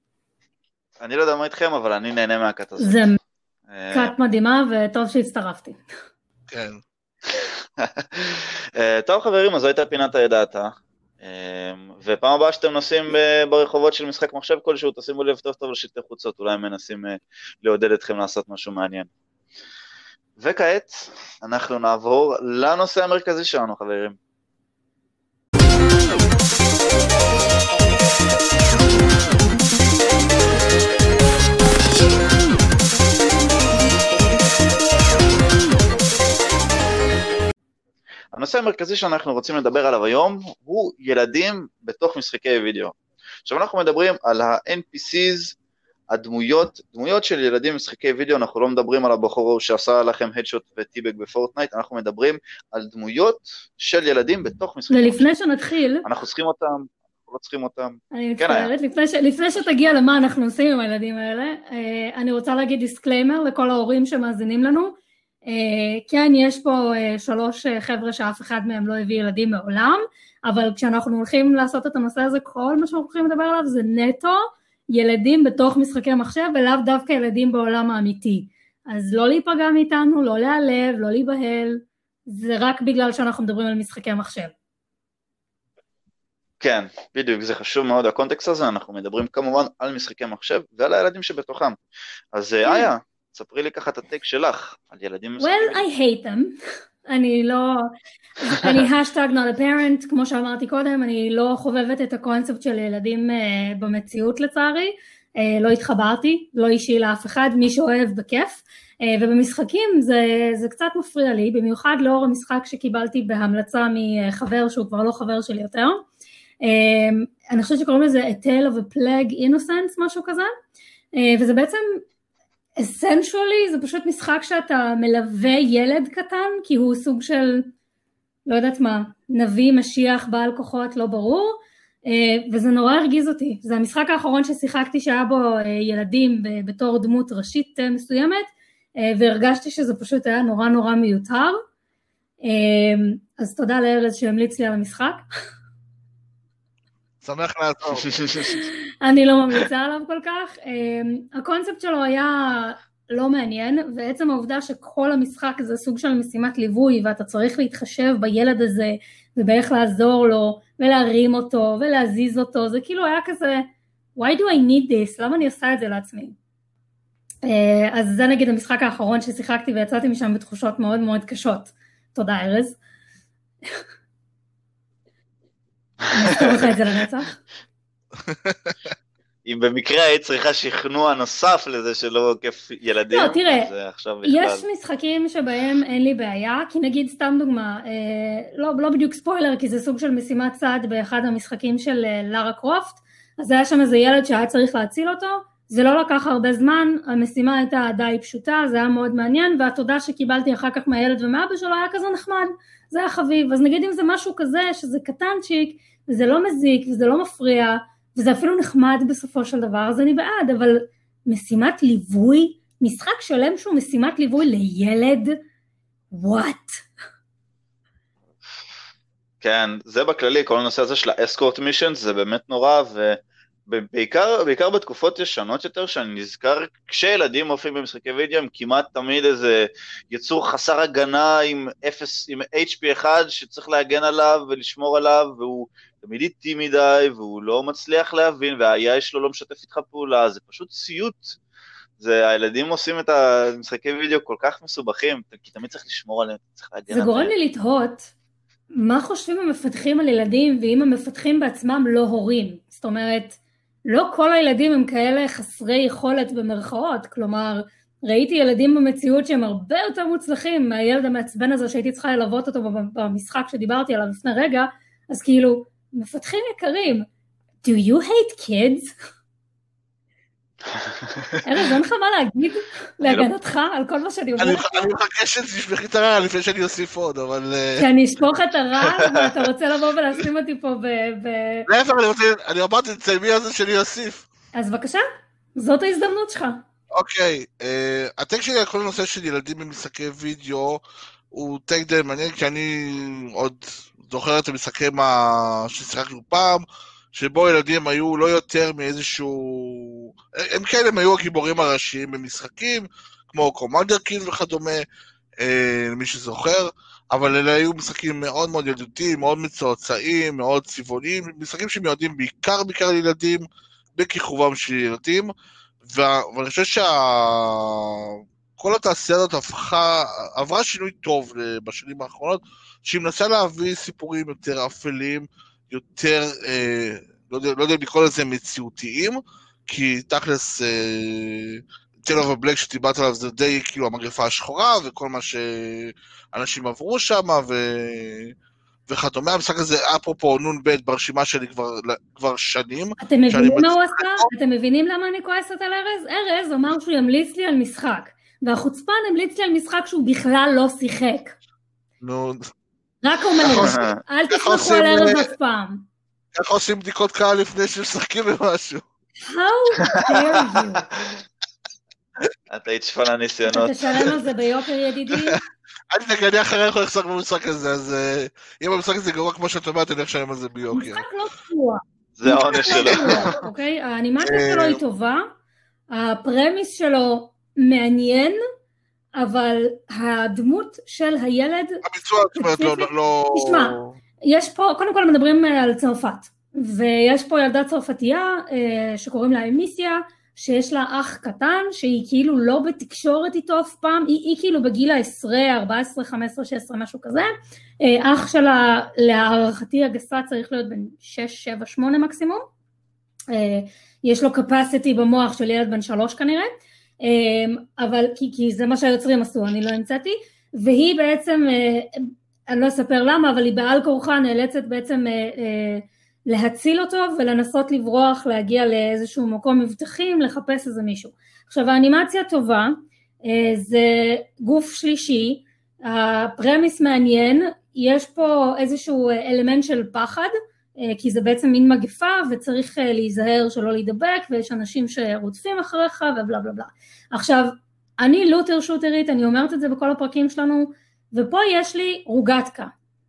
אני לא יודע מה איתכם, אבל אני נהנה מהכת הזאת. זה כת מדהימה, וטוב שהצטרפתי. כן. טוב חברים, אז זו הייתה פינת הידעתה, ופעם הבאה שאתם נוסעים ברחובות של משחק מחשב כלשהו, תשימו לב טוב טוב לשלטי חוצות, אולי הם מנסים לעודד אתכם לעשות משהו מעניין. וכעת אנחנו נעבור לנושא המרכזי שלנו חברים. הנושא המרכזי שאנחנו רוצים לדבר עליו היום הוא ילדים בתוך משחקי וידאו. עכשיו אנחנו מדברים על ה-אן פי סיז, הדמויות, דמויות של ילדים במשחקי וידאו, אנחנו לא מדברים על הבחור שעשה לכם הדשוט וטיבק בפורטנייט, אנחנו מדברים על דמויות של ילדים בתוך משחקי וידאו. ולפני שנתחיל... אנחנו צריכים אותם, אנחנו לא צריכים אותם. אני מצטערת, לפני, ש... לפני שתגיע למה אנחנו עושים עם הילדים האלה, אני רוצה להגיד דיסקליימר לכל ההורים שמאזינים לנו, כן, יש פה שלוש חבר'ה שאף אחד מהם לא הביא ילדים מעולם, אבל כשאנחנו הולכים לעשות את הנושא הזה, כל מה שאנחנו הולכים לדבר עליו זה נטו ילדים בתוך משחקי מחשב, ולאו דווקא ילדים בעולם האמיתי. אז לא להיפגע מאיתנו, לא להיעלב, לא להיבהל, זה רק בגלל שאנחנו מדברים על משחקי מחשב. כן, בדיוק, זה חשוב מאוד, הקונטקסט הזה, אנחנו מדברים כמובן על משחקי מחשב ועל הילדים שבתוכם. אז איה, ספרי לי ככה את הטייק שלך על ילדים משחקים. Well, I hate them. אני לא, אני hashtag not a parent, כמו שאמרתי קודם, אני לא חובבת את הקונספט של ילדים uh, במציאות לצערי, uh, לא התחברתי, לא אישי לאף אחד, מי שאוהב בכיף, uh, ובמשחקים זה, זה קצת מפריע לי, במיוחד לאור המשחק שקיבלתי בהמלצה מחבר שהוא כבר לא חבר שלי יותר, uh, אני חושבת שקוראים לזה A Tale of a Plague Innocence, משהו כזה, uh, וזה בעצם... essentially זה פשוט משחק שאתה מלווה ילד קטן, כי הוא סוג של, לא יודעת מה, נביא, משיח, בעל כוחות, לא ברור, וזה נורא הרגיז אותי. זה המשחק האחרון ששיחקתי שהיה בו ילדים בתור דמות ראשית מסוימת, והרגשתי שזה פשוט היה נורא נורא מיותר. אז תודה לארז שהמליץ לי על המשחק. שמח לעצור. אני לא ממליצה עליו כל כך. הקונספט שלו היה לא מעניין, ועצם העובדה שכל המשחק זה סוג של משימת ליווי, ואתה צריך להתחשב בילד הזה, ובאיך לעזור לו, ולהרים אותו, ולהזיז אותו, זה כאילו היה כזה, why do I need this? למה אני עושה את זה לעצמי? אז זה נגיד המשחק האחרון ששיחקתי, ויצאתי משם בתחושות מאוד מאוד קשות. תודה ארז. אני אסתור לך את זה לנצח. אם במקרה היית צריכה שכנוע נוסף לזה שלא כיף ילדים, לא, תראה, אז עכשיו בכלל. יש משחקים שבהם אין לי בעיה, כי נגיד סתם דוגמה, אה, לא, לא בדיוק ספוילר, כי זה סוג של משימת צד באחד המשחקים של אה, לארה קרופט, אז היה שם איזה ילד שהיה צריך להציל אותו, זה לא לקח הרבה זמן, המשימה הייתה די פשוטה, זה היה מאוד מעניין, והתודה שקיבלתי אחר כך מהילד ומאבא שלו היה כזה נחמד, זה היה חביב, אז נגיד אם זה משהו כזה, שזה קטנצ'יק, וזה לא מזיק, וזה לא מפריע, וזה אפילו נחמד בסופו של דבר, אז אני בעד, אבל משימת ליווי, משחק שלם שהוא משימת ליווי לילד, what? כן, זה בכללי, כל הנושא הזה של האסקורט מישן, זה באמת נורא, ובעיקר בעיקר בתקופות ישנות יותר, שאני נזכר, כשילדים מופיעים במשחקי וידאו, הם כמעט תמיד איזה יצור חסר הגנה עם אפס, עם אייץ' פי אחד, שצריך להגן עליו ולשמור עליו, והוא תמיד איטי מדי, והוא לא מצליח להבין, והאיי שלו לא משתף איתך פעולה, זה פשוט סיוט. זה, הילדים עושים את המשחקי וידאו כל כך מסובכים, כי תמיד צריך לשמור עליהם, צריך להגן עליהם. זה גורם לי לתהות, מה חושבים המפתחים על ילדים, ואם המפתחים בעצמם לא הורים? זאת אומרת, לא כל הילדים הם כאלה חסרי יכולת במרכאות, כלומר, ראיתי ילדים במציאות שהם הרבה יותר מוצלחים, מהילד המעצבן הזה שהייתי צריכה ללוות אותו במשחק שדיברתי עליו לפני רגע, אז כאילו, מפתחים יקרים, do you hate kids? ארז, אין לך מה להגיד להגנתך על כל מה שאני אומרת? אני מחכה שתשפכי את הרעל לפני שאני אוסיף עוד, אבל... שאני אשפוך את הרעל, ואתה רוצה לבוא ולשים אותי פה ב... להפך, אני אמרתי, תצלמי על זה שאני אוסיף. אז בבקשה, זאת ההזדמנות שלך. אוקיי, הטק שלי על כל הנושא של ילדים במשחקי וידאו, הוא טק די מעניין, כי אני עוד זוכר את המשחקים ששיחקנו פעם, שבו ילדים היו לא יותר מאיזשהו... הם כאלה, הם היו הגיבורים הראשיים במשחקים, כמו קומנדר קיל וכדומה, למי שזוכר, אבל אלה היו משחקים מאוד מאוד ילדותיים, מאוד מצועצעים, מאוד צבעוניים, משחקים שמיועדים בעיקר בעיקר לילדים, בכיכובם של ילדים, ואני חושב שכל התעשייה הזאת הפכה, עברה שינוי טוב בשנים האחרונות, שהיא מנסה להביא סיפורים יותר אפלים, יותר, אה, לא יודע, לא יודע לקרוא לזה מציאותיים, כי תכלס, טייל אוף הבלק שדיברת עליו זה די כאילו המגפה השחורה, וכל מה שאנשים עברו שם, ו... וכדומה, המשחק הזה, אפרופו נון בית ברשימה שלי כבר, כבר שנים. אתם מבינים מה הוא עשה? אתם מבינים למה אני כועסת על ארז? ארז אמר שהוא ימליץ לי על משחק, והחוצפן המליץ לי על משחק שהוא בכלל לא שיחק. נו... רק אומר, אל תשמחו על ארז אף פעם. איך עושים בדיקות קהל לפני שמשחקים במשהו? How dare you? את היית שפן הניסיונות. תשלם על זה ביוקר ידידי? אני נגני אחרי איך לחסק במשחק הזה, אז אם המשחק הזה גרוע כמו שאת אומרת, אני אשלם על זה ביוקר. משחק לא גרוע. זה העונש שלו. אוקיי, האנימציה שלו היא טובה, הפרמיס שלו מעניין, אבל הדמות של הילד... הביצוע, זאת אומרת, לא... תשמע, יש פה, קודם כל מדברים על צרפת, ויש פה ילדה צרפתייה שקוראים לה אמיסיה, שיש לה אח קטן, שהיא כאילו לא בתקשורת איתו אף פעם, היא, היא כאילו בגיל ה-עשרה, ארבע עשרה, חמש עשרה, שש עשרה, משהו כזה, אח שלה להערכתי הגסה צריך להיות בין שש, שבע, שמונה מקסימום, יש לו capacity במוח של ילד בן שלוש כנראה, אבל כי, כי זה מה שהיוצרים עשו, אני לא המצאתי, והיא בעצם, אני לא אספר למה, אבל היא בעל כורחה נאלצת בעצם להציל אותו ולנסות לברוח, להגיע לאיזשהו מקום מבטחים, לחפש איזה מישהו. עכשיו האנימציה טובה, זה גוף שלישי, הפרמיס מעניין, יש פה איזשהו אלמנט של פחד, כי זה בעצם מין מגפה, וצריך להיזהר שלא להידבק, ויש אנשים שרודפים אחריך, ובלה בלה בלה. עכשיו, אני לוטר שוטרית, אני אומרת את זה בכל הפרקים שלנו, ופה יש לי רוגטקה.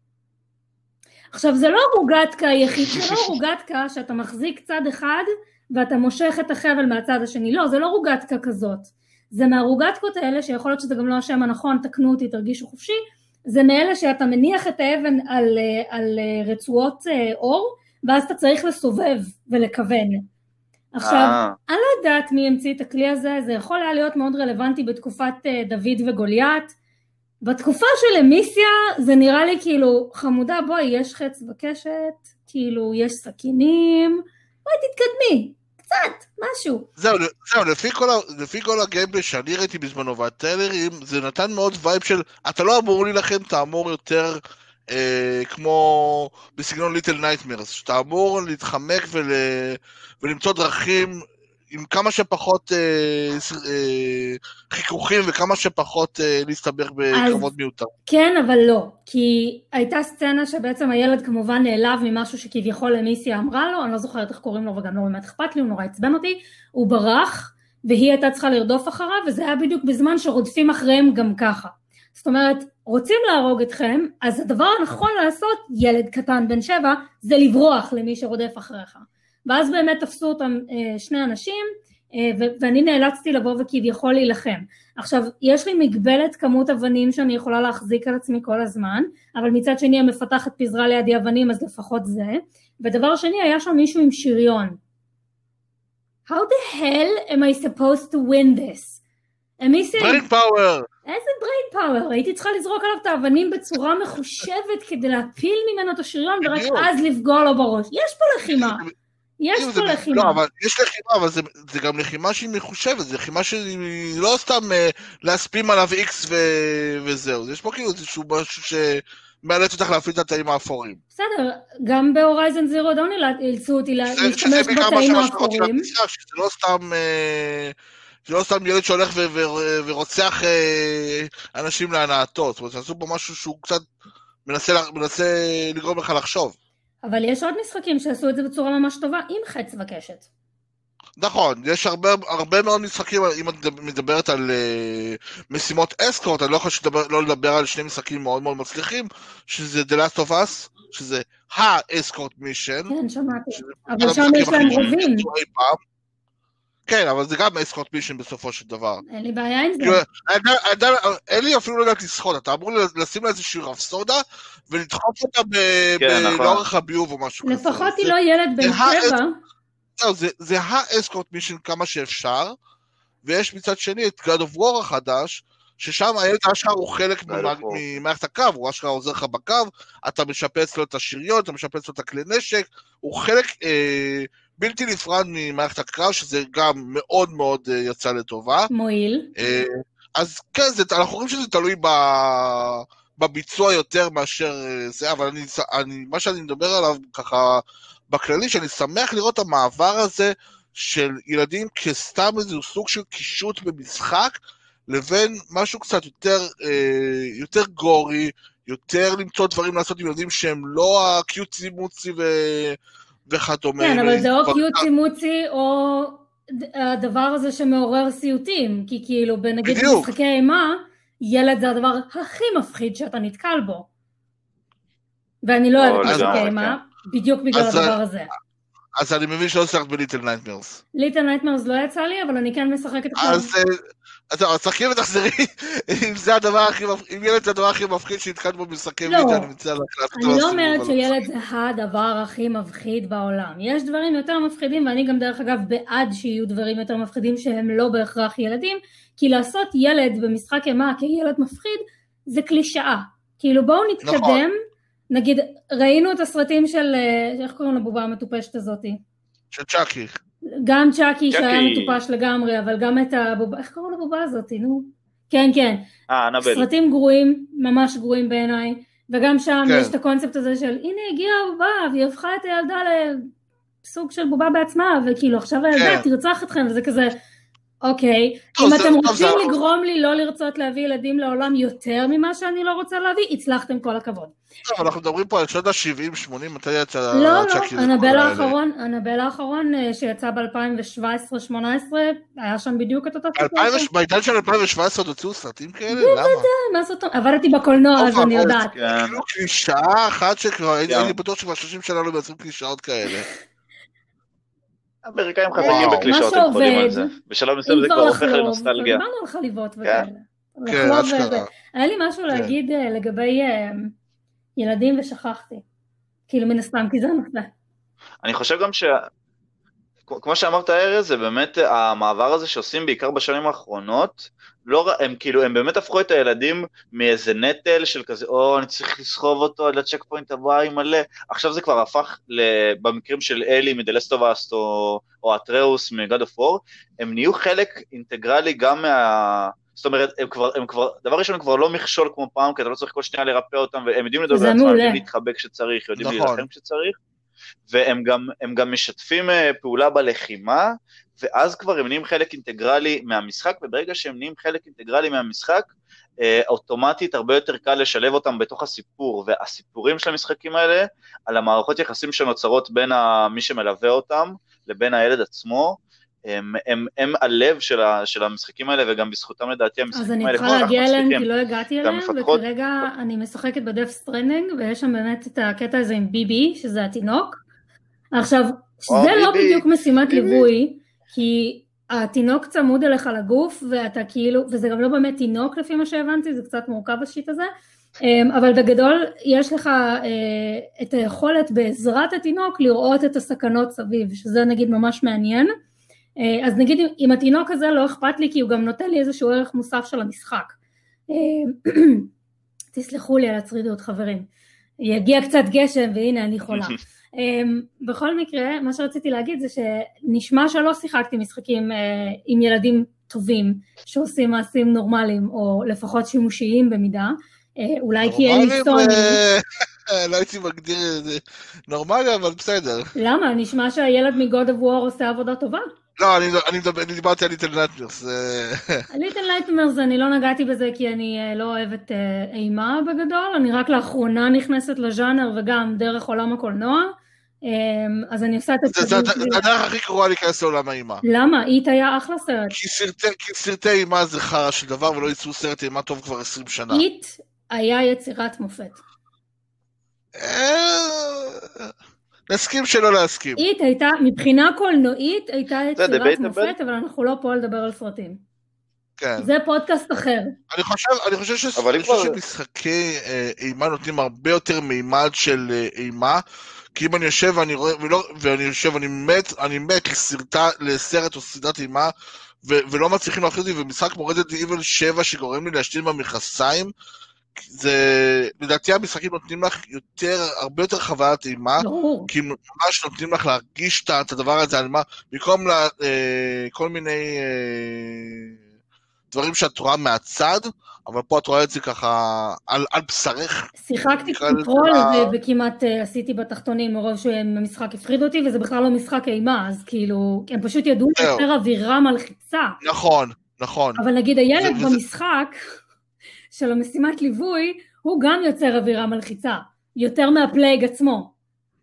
עכשיו, זה לא רוגטקה יחיד, זה לא רוגטקה שאתה מחזיק צד אחד, ואתה מושך את החבל מהצד השני. לא, זה לא רוגטקה כזאת. זה מהרוגטקות האלה, שיכול להיות שזה גם לא השם הנכון, תקנו אותי, תרגישו חופשי, זה מאלה שאתה מניח את האבן על, על רצועות אור, ואז אתה צריך לסובב ולכוון. עכשיו, אני לא יודעת מי המציא את הכלי הזה, זה יכול היה להיות מאוד רלוונטי בתקופת דוד וגוליית, בתקופה של אמיסיה זה נראה לי כאילו, חמודה בואי, יש חץ בקשת, כאילו יש סכינים, בואי תתקדמי, קצת, משהו. זהו, זהו, לפי כל, לפי כל הגיימפלי שאני ראיתי בזמנו והטריילרים, זה נתן מאוד וייב של, אתה לא אמור להילחם, אתה אמור יותר אה, כמו בסגנון ליטל נייטמרס, שאתה אמור להתחמק ול, ולמצוא דרכים עם כמה שפחות אה, אה, חיכוכים וכמה שפחות אה, להסתבך בקרבות מיותר. כן, אבל לא, כי הייתה סצנה שבעצם הילד כמובן נעלב ממשהו שכביכול אמיסיה אמרה לו, אני לא זוכרת איך קוראים לו וגם לא באמת אכפת לי, הוא נורא עצבן אותי, הוא ברח והיא הייתה צריכה לרדוף אחריו, וזה היה בדיוק בזמן שרודפים אחריהם גם ככה. זאת אומרת, רוצים להרוג אתכם, אז הדבר הנכון לעשות, ילד קטן בן שבע, זה לברוח למי שרודף אחריך. ואז באמת תפסו אותם שני אנשים, ואני נאלצתי לבוא וכביכול להילחם. עכשיו, יש לי מגבלת כמות אבנים שאני יכולה להחזיק על עצמי כל הזמן, אבל מצד שני המפתחת פיזרה לידי אבנים, אז לפחות זה. ודבר שני, היה שם מישהו עם שריון. How the hell am I supposed to win this? brain power! איזה brain power? הייתי צריכה לזרוק עליו את האבנים בצורה מחושבת, כדי להפיל ממנו את השריון, ורק אז לפגוע לו בראש. יש פה לחימה. יש פה לחימה. לא, אבל יש לחימה, אבל זה, זה גם לחימה שהיא מחושבת, זה לחימה שהיא לא סתם uh, להספים עליו X ו... וזהו, יש פה כאילו איזשהו משהו שמאלץ אותך להפעיל את התאים האפורים. בסדר, גם בהורייזן זירו דאון אילצו אותי להשתמש בתאים האפורים. שזה לא סתם... Uh, זה לא סתם ילד שהולך ו- ו- ורוצח אה, אנשים להנאתו, זאת אומרת, עשו פה משהו שהוא קצת מנסה, מנסה לגרום לך לחשוב. אבל יש עוד משחקים שעשו את זה בצורה ממש טובה, עם חץ וקשת. נכון, יש הרבה, הרבה מאוד משחקים, אם את מדברת על uh, משימות אסקורט, אני לא יכול שדבר, לא לדבר על שני משחקים מאוד מאוד מצליחים, שזה The Last of Us, שזה ה-אסקורט מישן. כן, שמעתי, אבל שם יש להם רובים. כן, אבל זה גם אסקורט מישן בסופו של דבר. אין לי בעיה עם זה. אין לי אפילו לא יודעת לשחות, אתה אמור לשים לה איזושהי רפסודה, ולדחוף אותה לאורך הביוב או משהו כזה. לפחות היא לא ילד בן שבע. זהו, זה האסקורט מישן כמה שאפשר, ויש מצד שני את God of War החדש, ששם הילד אשכרה הוא חלק ממערכת הקו, הוא אשכרה עוזר לך בקו, אתה משפץ לו את השריון, אתה משפץ לו את הכלי נשק, הוא חלק... בלתי נפרד ממערכת הקרב, שזה גם מאוד מאוד יצא לטובה. מועיל. אז כן, זה, אנחנו רואים שזה תלוי ב, בביצוע יותר מאשר זה, אבל אני, אני, מה שאני מדבר עליו ככה בכללי, שאני שמח לראות המעבר הזה של ילדים כסתם איזה סוג של קישוט במשחק, לבין משהו קצת יותר, יותר גורי, יותר למצוא דברים לעשות עם ילדים שהם לא הקיוטי מוצי ו... וכדומה. כן, אבל זה או קיוטי מוצי, או הדבר הזה שמעורר סיוטים, כי כאילו, בנגיד משחקי אימה, ילד זה הדבר הכי מפחיד שאתה נתקל בו. ואני לא אוהבת משחקי אימה, בדיוק בגלל הדבר הזה. אז אני מבין שלא שחקת בליטל נייטמרס. ליטל נייטמרס לא יצא לי, אבל אני כן משחקת עכשיו. אז שחקים ותחזרי, אם זה הדבר הכי מפחיד, אם ילד זה הדבר הכי מפחיד שהתקלת בו במשחקי וידאו, אני מציע להקלט. אני לא אומרת שילד זה הדבר הכי מפחיד בעולם. יש דברים יותר מפחידים, ואני גם דרך אגב בעד שיהיו דברים יותר מפחידים שהם לא בהכרח ילדים, כי לעשות ילד במשחק אימה כילד מפחיד, זה קלישאה. כאילו בואו נתקדם, נגיד, ראינו את הסרטים של, איך קוראים לבובה המטופשת הזאת? של צ'אקי. גם צ'אקי שהיה מטופש לגמרי, אבל גם את הבובה, איך קוראים לבובה הזאת, נו? כן, כן. אה, נבל. סרטים גרועים, ממש גרועים בעיניי, וגם שם יש את הקונספט הזה של, הנה הגיעה הבובה, והיא הפכה את הילדה לסוג של בובה בעצמה, וכאילו עכשיו הילדה תרצח אתכם, וזה כזה, אוקיי, טוב, אם זה- אתם טוב, רוצים זה- לגרום לי לא לרצות להביא ילדים לעולם יותר ממה שאני לא רוצה להביא, הצלחתם כל הכבוד. טוב, אנחנו מדברים פה על שנות ה-שבעים שמונים, מתי יצא... לא, לא, צ'אקי וכל הנבל האלה? האחרון, הנבל האחרון אה, שיצא ב-אלפיים שבע עשרה שמונה עשרה, היה שם בדיוק את אותה אלפיים סיטואציה. בעידן של אלפיים שבע עשרה עוד הוציאו סרטים כאלה? למה? מה זאת אומרת? עבדתי בקולנוע, אז טוב, אני אבל- יודעת. כן. כאילו קלישאה אחת שכבר, גם. אני בטוח שכבר שלושים שנה לא מייצרים קלישאות כאלה. האמריקאים וואו. חזקים בקלישאות, מה הם חולים על שעובד, זה. בשלב מסוים אם זה כבר כבר הופך לחלוב, לנוסטלגיה. דיברנו על חליבות כן. וכאלה. כן, לחלוב אשכרה. וזה. היה לי משהו להגיד אה, לגבי אה, ילדים ושכחתי. כאילו מן הסתם, כי זה הנושא. אני חושב גם ש... כמו שאמרת ארז, זה באמת המעבר הזה שעושים בעיקר בשנים האחרונות, לא, ר- הם כאילו, הם באמת הפכו את הילדים מאיזה נטל של כזה, או, אני צריך לסחוב אותו עד לצ'ק פוינט הבא עם מלא, עכשיו זה כבר הפך, במקרים של אלי מדלסטובסט, או, או אטראוס מגד אוף וור, הם נהיו חלק אינטגרלי גם מה... זאת אומרת, הם כבר, הם כבר, דבר ראשון, הם כבר לא מכשול כמו פעם, כי אתה לא צריך כל שנייה לרפא אותם, והם יודעים לדבר זה לעצמם, מעולה. יודעים להתחבק כשצריך, יודעים נכון. להילחם כשצריך, והם גם, הם גם משתפים אה, פעולה בלחימה, ואז כבר הם נהיים חלק אינטגרלי מהמשחק, וברגע שהם נהיים חלק אינטגרלי מהמשחק, אה, אוטומטית הרבה יותר קל לשלב אותם בתוך הסיפור, והסיפורים של המשחקים האלה, על המערכות יחסים שנוצרות בין ה, מי שמלווה אותם, לבין הילד עצמו, הם, הם, הם הלב של, ה, של המשחקים האלה, וגם בזכותם לדעתי המשחקים אז האלה אני כל צריכה כך להגיע אליהם מצליחים. כי לא הגעתי גם אליהם, מפתחות- וכרגע אני משחקת בדף סטרנדינג, ויש שם באמת את הקטע הזה עם ביבי, שזה התינוק. עכשיו, שזה לא ביבי, בדיוק משימת ביבי. ליווי, כי התינוק צמוד אליך לגוף, ואתה כאילו, וזה גם לא באמת תינוק לפי מה שהבנתי, זה קצת מורכב השיט הזה, אמ, אבל בגדול יש לך אה, את היכולת בעזרת התינוק לראות את הסכנות סביב, שזה נגיד ממש מעניין. אה, אז נגיד עם התינוק הזה לא אכפת לי, כי הוא גם נותן לי איזשהו ערך מוסף של המשחק. אה, תסלחו לי על הצרידות חברים, יגיע קצת גשם והנה אני חולה. um, בכל מקרה, מה שרציתי להגיד זה שנשמע שלא שיחקתי משחקים uh, עם ילדים טובים שעושים מעשים נורמליים או לפחות שימושיים במידה, uh, אולי כי אין לי נורמלים, סוני. אה, לא הייתי מגדיר את זה נורמלי, אבל בסדר. למה? נשמע שהילד מגוד אוף וור עושה עבודה טובה. לא, אני, אני, מדבר, אני דיברתי על ליטל נטמרס. ליטל נייטמרס אני לא נגעתי בזה כי אני uh, לא אוהבת uh, אימה בגדול, אני רק לאחרונה נכנסת לז'אנר וגם דרך עולם הקולנוע, um, אז אני עושה את זה זה- הצדים זה שלי. הדרך הכי קרובה להיכנס לעולם האימה. למה? איט היה אחלה סרט. כי סרטי- כי סרטי אימה זה חרא של דבר, ולא ייצאו סרט אימה טוב כבר עשרים שנה. איט היה יצירת מופת. אה, נסכים שלא להסכים. איט הייתה, מבחינה קולנועית, הייתה זה יצירת debatable. מופת, אבל אנחנו לא פה לדבר על סרטים. כן. זה פודקאסט אחר. אני חושב, אני חושב, ש... אבל אני אם חושב כבר- שמשחקי אה, אימה נותנים הרבה יותר מימד של אה, אימה, כי אם אני יושב ואני רואה, ולא, ואני יושב, אני מת, אני מת לסרטה, לסרט או סרטת אימה, ו... ולא מצליחים להכניס לי, ומשחק מורדת איבל שבע שגורם לי להשתין במכסיים, זה, לדעתי המשחקים נותנים לך יותר, הרבה יותר חוויית אימה, ברור. כי הם ממש נותנים לך להרגיש את את הדבר הזה, על מה, במקום לה, אה, כל מיני אה, דברים שאת רואה מהצד, אבל פה את רואה את זה ככה על, על בשרך. שיחקתי נקרא לזה קונטרול ה- ו- וכמעט אה, עשיתי בתחתונים מרוב שהמשחק הפחיד אותי, וזה בכלל לא משחק אימה, אז כאילו, הם פשוט ידעו זהו. יותר אווירה מלחיצה. נכון, נכון. אבל נגיד הילד זה- וזה- במשחק של המשימת ליווי, הוא גם יוצר אווירה מלחיצה, יותר מהפלייג עצמו.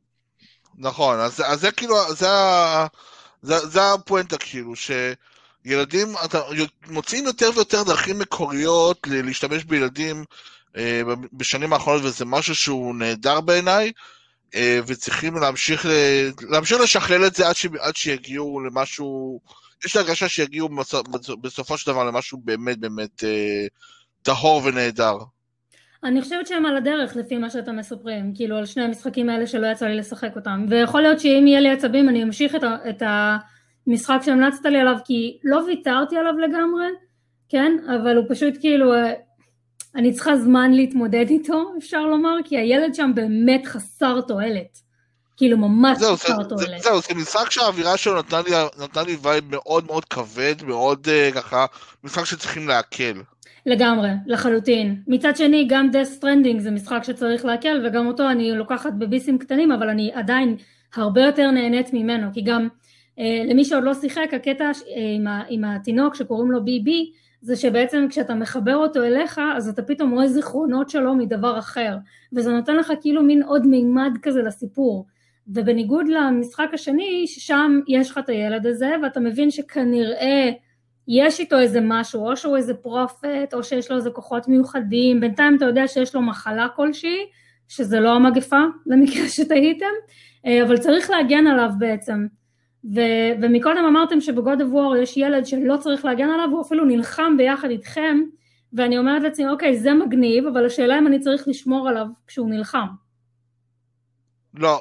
נכון, אז, אז זה כאילו, זה, ה- זה, זה הפואנטה כאילו, שילדים, אתה מוצאים יותר ויותר דרכים מקוריות ל- להשתמש בילדים אה, בשנים האחרונות, וזה משהו שהוא נהדר בעיניי, אה, וצריכים להמשיך, ל- להמשיך לשכלל את זה עד, ש, עד שיגיעו למשהו, יש לי הרגשה שיגיעו בסופ, בסופו של דבר למשהו באמת באמת אה, טהור ונהדר. אני חושבת שהם על הדרך לפי מה שאתם מספרים, כאילו על שני המשחקים האלה שלא יצא לי לשחק אותם, ויכול להיות שאם יהיה לי עצבים אני אמשיך את, ה, את המשחק שהמלצת לי עליו, כי לא ויתרתי עליו לגמרי, כן, אבל הוא פשוט כאילו, אני צריכה זמן להתמודד איתו, אפשר לומר, כי הילד שם באמת חסר תועלת, כאילו ממש זהו, חסר זה, זה, תועלת. זהו, זה משחק שהאווירה שלו נתן לי, נתן לי וייב מאוד מאוד כבד, מאוד uh, ככה, משחק שצריכים להקל. לגמרי, לחלוטין. מצד שני, גם Death Stranding זה משחק שצריך להקל, וגם אותו אני לוקחת בביסים קטנים, אבל אני עדיין הרבה יותר נהנית ממנו, כי גם למי שעוד לא שיחק, הקטע עם, ה, עם התינוק שקוראים לו בי בי, זה שבעצם כשאתה מחבר אותו אליך, אז אתה פתאום רואה זיכרונות שלו מדבר אחר, וזה נותן לך כאילו מין עוד מימד כזה לסיפור, ובניגוד למשחק השני, ששם יש לך את הילד הזה, ואתה מבין שכנראה יש איתו איזה משהו, או שהוא איזה פרופט, או שיש לו איזה כוחות מיוחדים, בינתיים אתה יודע שיש לו מחלה כלשהי, שזה לא המגפה, למקרה שתהיתם, אבל צריך להגן עליו בעצם, ו- ומקודם אמרתם שבגוד אוף וור יש ילד שלא צריך להגן עליו, הוא אפילו נלחם ביחד איתכם, ואני אומרת לעצמי, אוקיי, זה מגניב, אבל השאלה אם אני צריך לשמור עליו כשהוא נלחם. לא.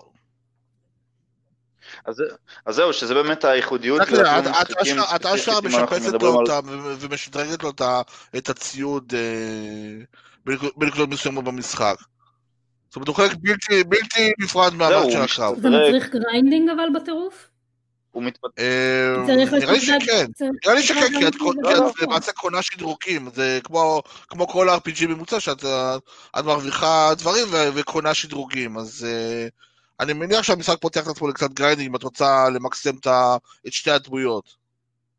אז, אז זהו, שזה באמת הייחודיות. אתה אשכרה משפצת לו אותה ומשדרגת לו את הציוד בנקודות מסוימות במשחק. זאת אומרת, הוא חלק בלתי נפרד מהמעט של הקרב. זה מצריך גריינדינג אבל בטירוף? נראה לי שכן, נראה לי שכן, כי את למעשה קונה שדרוקים, זה כמו כל אר פי ג'י ממוצע, שאת מרוויחה דברים וקונה שדרוגים, אז אני מניח שהמשחק פותח את עצמו לקצת גריינדינג, אם את רוצה למקסם את שתי הדמויות.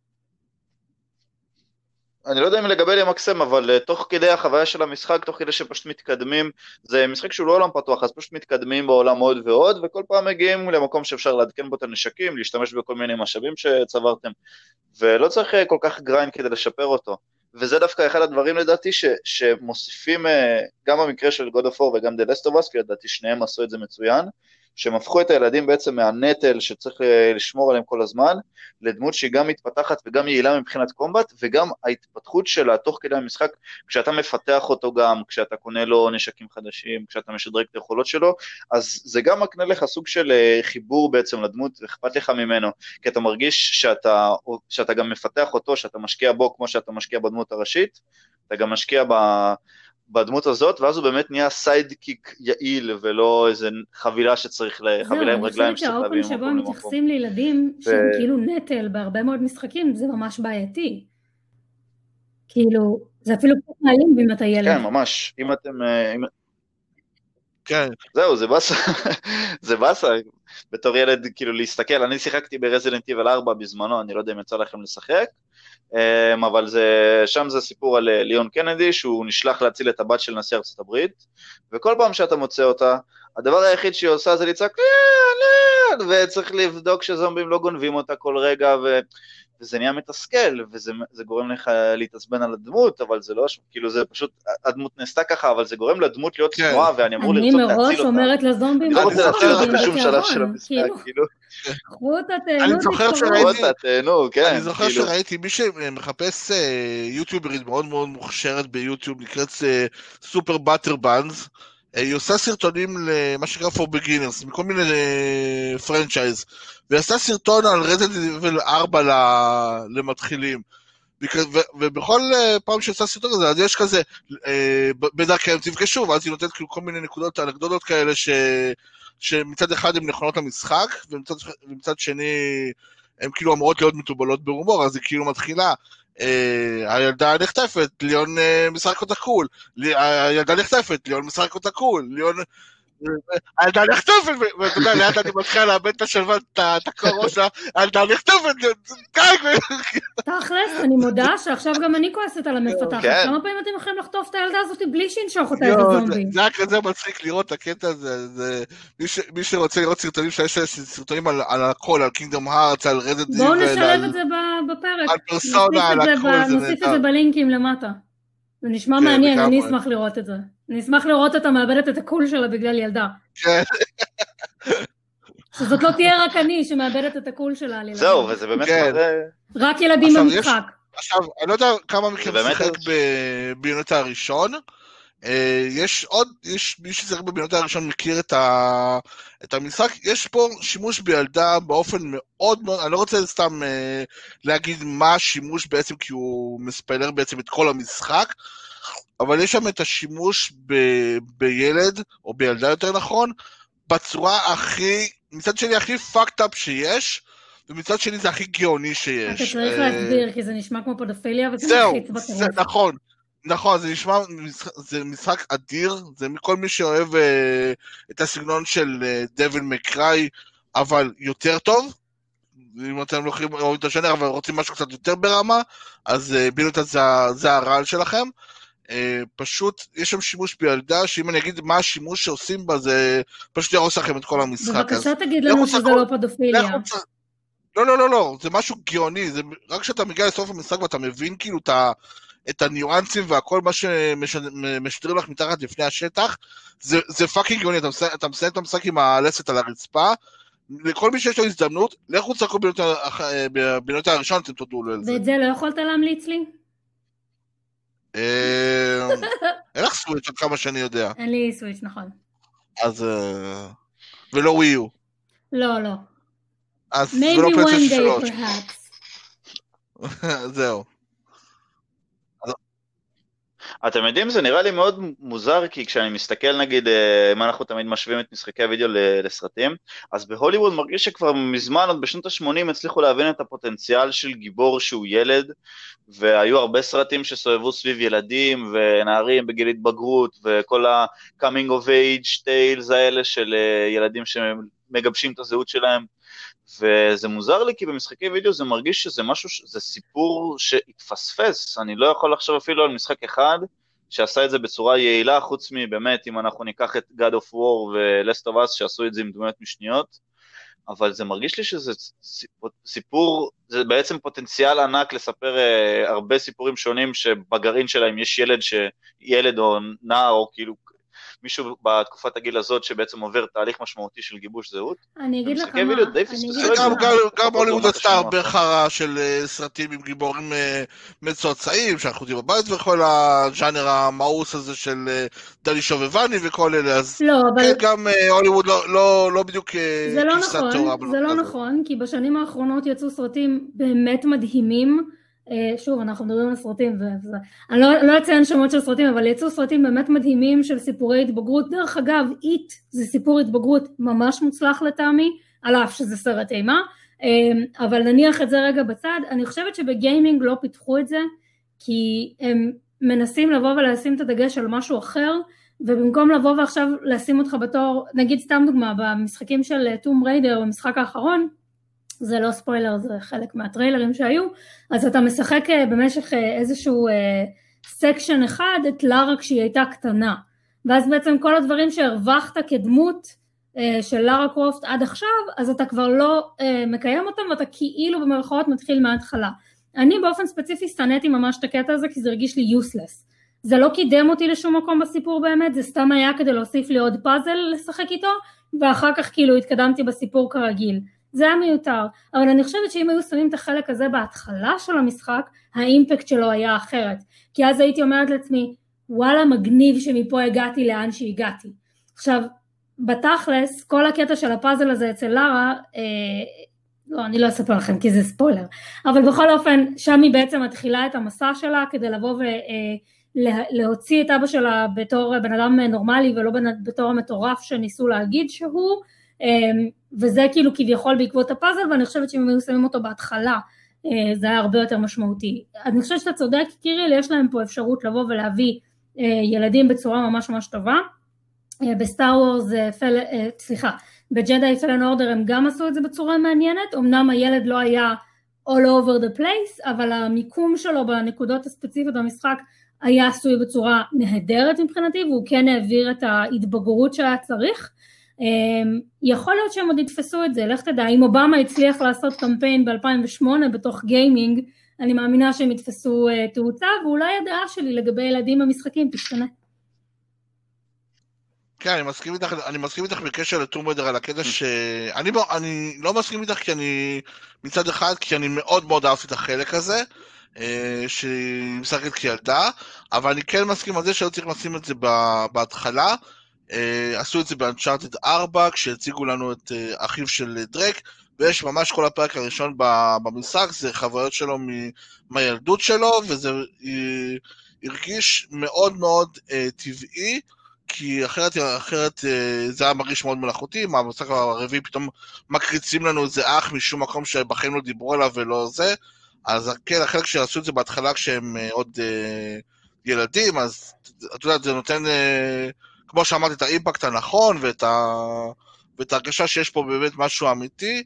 אני לא יודע אם לגבי למקסם, אבל תוך כדי החוויה של המשחק, תוך כדי שפשוט מתקדמים, זה משחק שהוא לא עולם פתוח, אז פשוט מתקדמים בעולם עוד ועוד, וכל פעם מגיעים למקום שאפשר לעדכן בו את הנשקים, להשתמש בכל מיני משאבים שצברתם, ולא צריך כל כך גריינד כדי לשפר אותו. וזה דווקא אחד הדברים לדעתי ש, שמוסיפים גם במקרה של God of War וגם The Last of Us, כי לדעתי שניהם עשו את זה מצוין, שהם הפכו את הילדים בעצם מהנטל שצריך לשמור עליהם כל הזמן, לדמות שהיא גם מתפתחת וגם יעילה מבחינת קומבט, וגם ההתפתחות שלה תוך כדי המשחק, כשאתה מפתח אותו גם, כשאתה קונה לו נשקים חדשים, כשאתה משדרג את היכולות שלו, אז זה גם מקנה לך סוג של חיבור בעצם לדמות, ואכפת לך ממנו, כי אתה מרגיש שאתה, שאתה גם מפתח אותו, שאתה משקיע בו כמו שאתה משקיע בדמות הראשית, אתה גם משקיע ב... בדמות הזאת, ואז הוא באמת נהיה סיידקיק יעיל, ולא איזה חבילה שצריך, חבילה עם רגליים שצריך להביא ממקום למקום. שבו מתייחסים לילדים שהם כאילו נטל בהרבה מאוד משחקים, זה ממש בעייתי. כאילו, זה אפילו פחות מעלים אם אתה ילד. כן, ממש. אם אתם... כן. זהו, זה בסה. זה בסה. בתור ילד, כאילו, להסתכל. אני שיחקתי ברזידנט איבל ארבע בזמנו, אני לא יודע אם יצא לכם לשחק, אבל זה, שם זה סיפור על ליאון קנדי, שהוא נשלח להציל את הבת של נשיא ארצות הברית, וכל פעם שאתה מוצא אותה, הדבר היחיד שהיא עושה זה לצעק, וצריך לבדוק שזומבים לא גונבים אותה כל רגע, ו... וזה נהיה מתסכל, וזה גורם לך להתעצבן על הדמות, אבל זה לא, כאילו זה פשוט, הדמות נעשתה ככה, אבל זה גורם לדמות להיות צנועה, ואני אמור לרצות להציל אותה. אני מראש אומרת לזומבים, אני לא רוצה להציל אותה בשום שלב של המשחק, כאילו. קחו אותה, תהנו, אני זוכר שראיתי, תהנו, כן. אני זוכר שראיתי, מי שמחפש יוטיוברית מאוד מאוד מוכשרת ביוטיוב, נקראת סופר באטר בנז, היא עושה סרטונים למה שקרה for beginners, מכל מיני פרנצ'ייז, והיא עושה סרטון על רזידנט איבל ארבע למתחילים, ובכל פעם שעושה סרטון הזה, אז יש כזה, בדרכם תפגשו, ואז היא נותנת כל מיני נקודות, אנקדוטות כאלה, שמצד אחד הן נכונות למשחק, ומצד שני הן כאילו אמורות להיות מטובלות בהומור, אז היא כאילו מתחילה, הילדה נחטפת, ליאון משחק אותה קול, הילדה נחטפת, ליאון משחק אותה קול, ליאון... הילדה נחטפת, ואתה יודע, ליד אני מתחילה לאבד את השלווה, את הקורו שלה, הילדה נחטפת, תכלס, אני מודה שעכשיו גם אני כועסת על המפתחת, כמה פעמים אתם יכולים לחטוף את הילדה הזאת בלי שינשוך אותה איזה זומבי? זה היה כזה מצחיק לראות את הקטע הזה, מי שרוצה לראות סרטונים, שיש סרטונים על הכל, על קינגדום הארץ, על רזידנט איבל, בואו נשלב את זה בפרק, על פרסונה, על הכל, נוסיף את זה בלינקים למטה. זה נשמע מעניין, אני אשמח לראות את זה. אני אשמח לראות אותה מאבדת את הקול שלה בגלל ילדה. כן. שזאת לא תהיה רק אני שמאבדת את הקול שלה. זהו, וזה באמת... רק ילדים במשחק. עכשיו, אני לא יודע כמה מכם שיחק בביונטה הראשון, יש עוד, יש מי ששיחק בביונטה הראשון מכיר את המשחק, יש פה שימוש בילדה באופן מאוד מאוד, אני לא רוצה סתם להגיד מה השימוש בעצם, כי הוא מספיילר בעצם את כל המשחק, אבל יש שם את השימוש ב- בילד, או בילדה יותר נכון, בצורה הכי, מצד שני הכי fucked up שיש, ומצד שני זה הכי גאוני שיש. אתה צריך להסביר, כי זה נשמע כמו פודופיליה, וזה מחיץ בטרוף. נכון, נכון, זה נשמע, זה משחק אדיר, זה מכל מי שאוהב את הסגנון של דביל מקראי, אבל יותר טוב, אם אתם לוקחים או את השנר, אבל רוצים משהו קצת יותר ברמה, אז בילוטה זה, זה הרעל שלכם. פשוט, יש שם שימוש בילדה, שאם אני אגיד מה השימוש שעושים בה, זה פשוט ירוס לכם את כל המשחק. בבקשה תגיד לנו שזה לא פדופיליה. לא, לא, לא, לא, זה משהו גאוני, זה רק כשאתה מגיע לסוף המשחק ואתה מבין כאילו את ה... את הניואנסים והכל מה שמשדרים לך מתחת לפני השטח, זה, זה פאקינג גאוני, אתה מסיים, אתה מסיים את המשחק עם הלסת על הרצפה, לכל מי שיש לו הזדמנות, לכו תצחקו בבינות הראשון, אתם תודעו לו על זה. ואת זה לא יכולת להמליץ לי? אין לך סוויץ' עד כמה שאני יודע. אין לי סוויץ', נכון. אז, ולא ווי יו. לא, לא. אז, maybe ולא one פלייסטיישן day שלוש. perhaps. זהו. אתם יודעים, זה נראה לי מאוד מוזר, כי כשאני מסתכל נגיד, אם אנחנו תמיד משווים את משחקי הוידאו לסרטים, אז בהוליווד מרגיש שכבר מזמן, עוד בשנות ה-שמונים, הצליחו להבין את הפוטנציאל של גיבור שהוא ילד, והיו הרבה סרטים שסובבו סביב ילדים ונערים בגיל התבגרות, וכל ה-coming of age tales האלה של ילדים שמגבשים את הזהות שלהם, וזה מוזר לי כי במשחקי וידאו זה מרגיש שזה משהו, זה סיפור שהתפספס, אני לא יכול לחשוב אפילו על משחק אחד שעשה את זה בצורה יעילה, חוץ מבאמת אם אנחנו ניקח את God of War ו-Last of Us שעשו את זה עם דמויות משניות, אבל זה מרגיש לי שזה סיפור, זה בעצם פוטנציאל ענק לספר uh, הרבה סיפורים שונים שבגרעין שלהם יש ילד, ילד או נער או כאילו מישהו בתקופת הגיל הזאת שבעצם עובר תהליך משמעותי של גיבוש זהות. אני אגיד לך מה, גם הוליווד עשתה הרבה חרה של סרטים עם גיבורים מצועצעים, שאנחנו יודעים בבית וכל הז'אנר המאוס הזה של דני שובבני וכל אלה, אז גם הוליווד לא בדיוק כבשת תורה. זה לא נכון, כי בשנים האחרונות יצאו סרטים באמת מדהימים, שוב, אנחנו מדברים על סרטים, אני לא, לא אציין שמות של סרטים, אבל יצאו סרטים באמת מדהימים של סיפורי התבגרות. דרך אגב, איט זה סיפור התבגרות ממש מוצלח לטעמי, על אף שזה סרט אימה, אבל נניח את זה רגע בצד. אני חושבת שבגיימינג לא פיתחו את זה, כי הם מנסים לבוא ולשים את הדגש על משהו אחר, ובמקום לבוא ועכשיו לשים אותך בתור, נגיד סתם דוגמה, במשחקים של טום ריידר, במשחק האחרון, זה לא ספוילר, זה חלק מהטריילרים שהיו, אז אתה משחק במשך איזשהו סקשן אחד את לארה כשהיא הייתה קטנה, ואז בעצם כל הדברים שהרווחת כדמות של לארה קרופט עד עכשיו, אז אתה כבר לא מקיים אותם, ואתה כאילו במרכאות מתחיל מההתחלה. אני באופן ספציפי סתניתי ממש את הקטע הזה, כי זה הרגיש לי יוסלס. זה לא קידם אותי לשום מקום בסיפור באמת, זה סתם היה כדי להוסיף לי עוד פאזל לשחק איתו, ואחר כך כאילו התקדמתי בסיפור כרגיל. זה היה מיותר, אבל אני חושבת שאם היו שמים את החלק הזה בהתחלה של המשחק, האימפקט שלו היה אחרת, כי אז הייתי אומרת לעצמי, וואלה מגניב שמפה הגעתי לאן שהגעתי. עכשיו, בתכלס, כל הקטע של הפאזל הזה אצל לארה, אה, לא, אני לא אספר לכם כי זה ספוילר, אבל בכל אופן, שם היא בעצם מתחילה את המסע שלה, כדי לבוא ולהוציא את אבא שלה בתור בן אדם נורמלי, ולא בתור המטורף שניסו להגיד שהוא, וזה כאילו כביכול בעקבות הפאזל, ואני חושבת שאם היו שמים אותו בהתחלה, זה היה הרבה יותר משמעותי. אני חושבת שאתה צודק, קיריל, יש להם פה אפשרות לבוא ולהביא ילדים בצורה ממש ממש טובה. בסטאר וורס, סליחה, בג'די פלן אורדר הם גם עשו את זה בצורה מעניינת, אמנם הילד לא היה all over the place, אבל המיקום שלו בנקודות הספציפיות במשחק היה עשוי בצורה נהדרת מבחינתי, והוא כן העביר את ההתבגרות שהיה צריך. יכול להיות שהם עוד יתפסו את זה, לך תדע, אם אובמה הצליח לעשות קמפיין ב-אלפיים ושמונה בתוך גיימינג, אני מאמינה שהם יתפסו תאוצה, ואולי הדעה שלי לגבי ילדים במשחקים תשתנה. כן, אני מסכים איתך, אני מסכים איתך בקשר לטום ריידר על הקטע ש... אני, אני לא מסכים איתך כי אני, מצד אחד, כי אני מאוד מאוד אהבתי את החלק הזה, שהיא משחקת כילדה, אבל אני כן מסכים על זה שלא צריך לשים את זה בהתחלה, עשו את זה באנצ'ארטד ארבע, כשהציגו לנו את אחיו של דרק, ויש ממש כל הפרק הראשון במשחק, זה חוויות שלו מהילדות שלו, וזה הרגיש מאוד מאוד טבעי, כי אחרת, אחרת זה היה מרגיש מאוד מלאכותי, מהמשחק הרביעי פתאום מקריצים לנו איזה אח משום מקום שבחיים לא דיברו עליו ולא זה, אז כן, החלק שעשו את זה בהתחלה כשהם עוד ילדים, אז אתה יודע, זה נותן... כמו שאמרתי, את האימפקט הנכון, ואת, ה... ואת ההרגשה שיש פה באמת משהו אמיתי,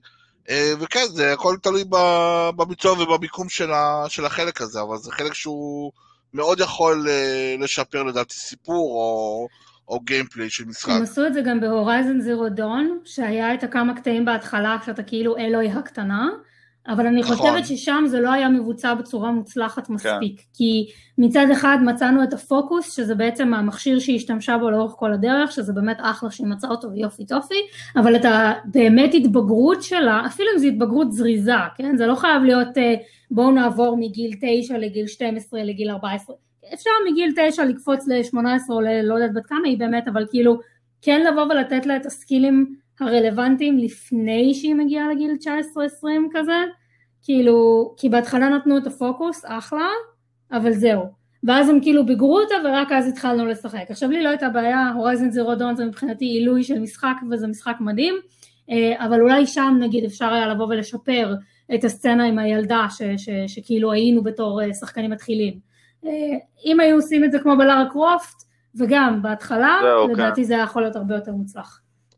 וכן, זה הכל תלוי בביצוע ובמיקום של החלק הזה, אבל זה חלק שהוא מאוד יכול לשפר לדעתי סיפור או, או גיימפליי של משחק. הם עשו את זה גם בהורייזן זירו דון, שהיה את הכמה קטעים בהתחלה, כשאתה כאילו אלוהי הקטנה, אבל אני נכון. חושבת ששם זה לא היה מבוצע בצורה מוצלחת מספיק, כן. כי מצד אחד מצאנו את הפוקוס, שזה בעצם המכשיר שהיא השתמשה בו לאורך כל הדרך, שזה באמת אחלה שהיא מצאה אותו ויופי טופי, אבל את הבאמת התבגרות שלה, אפילו אם זו התבגרות זריזה, כן? זה לא חייב להיות בואו נעבור מגיל תשע לגיל שתים עשרה לגיל ארבע עשרה, אפשר מגיל תשע לקפוץ ל-שמונה עשרה או לא יודעת בת כמה היא באמת, אבל כאילו כן לבוא ולתת לה את הסקילים הרלוונטיים לפני שהיא מגיעה לגיל תשע עשרה עשרים כזה, כאילו, כי בהתחלה נתנו את הפוקוס, אחלה, אבל זהו. ואז הם כאילו ביגרו אותה ורק אז התחלנו לשחק. עכשיו לי לא הייתה בעיה, הורייזן זירו דון זה מבחינתי עילוי של משחק וזה משחק מדהים, אבל אולי שם נגיד אפשר היה לבוא ולשפר את הסצנה עם הילדה ש, ש, שכאילו היינו בתור שחקנים מתחילים. אם היו עושים את זה כמו בלארה קרופט, וגם בהתחלה, לדעתי זה היה יכול להיות הרבה יותר מוצלח.